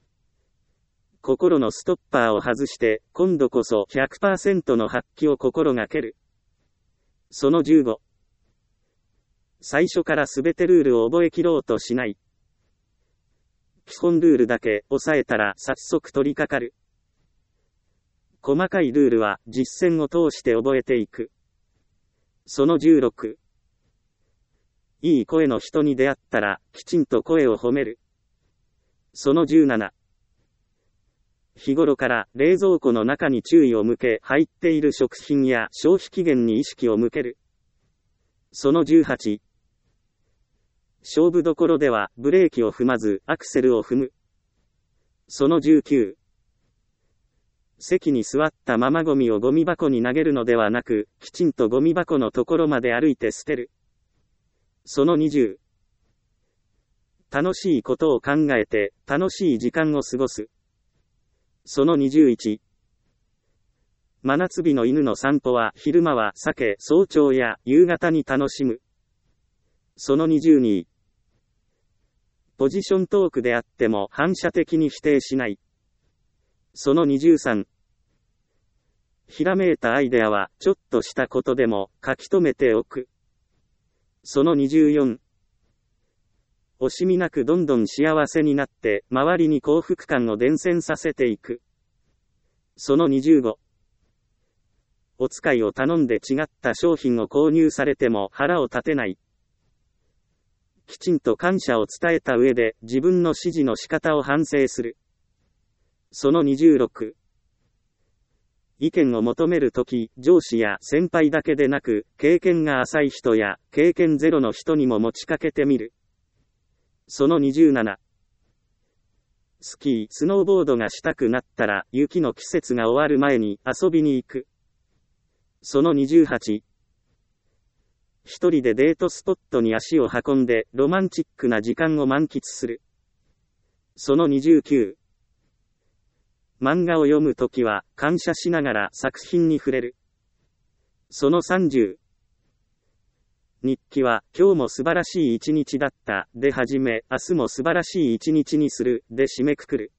心のストッパーを外して今度こそ 100% の発揮を心がける。その15。最初からすべてルールを覚えきろうとしない。基本ルールだけ押さえたら早速取り掛かる。細かいルールは実践を通して覚えていく。その16。いい声の人に出会ったらきちんと声を褒める。その17。日頃から冷蔵庫の中に注意を向け入っている食品や消費期限に意識を向ける。その18。勝負どころではブレーキを踏まずアクセルを踏む。その19。席に座ったままゴミをゴミ箱に投げるのではなく、きちんとゴミ箱のところまで歩いて捨てる。その20。楽しいことを考えて楽しい時間を過ごす。その21。真夏日の犬の散歩は昼間は避け、早朝や夕方に楽しむ。その22。ポジショントークであっても反射的に否定しない。その23。ひらめいたアイデアはちょっとしたことでも書き留めておく。その24。惜しみなくどんどん幸せになって周りに幸福感を伝染させていく。その25。お使いを頼んで違った商品を購入されても腹を立てない。きちんと感謝を伝えた上で自分の指示の仕方を反省する。その26。意見を求めるとき、上司や先輩だけでなく、経験が浅い人や経験ゼロの人にも持ちかけてみる。その27。スキー、スノーボードがしたくなったら、雪の季節が終わる前に遊びに行く。その28。一人でデートスポットに足を運んで、ロマンチックな時間を満喫する。その29。漫画を読むときは、感謝しながら作品に触れる。その30。日記は、今日も素晴らしい一日だった、で始め、明日も素晴らしい一日にする、で締めくくる。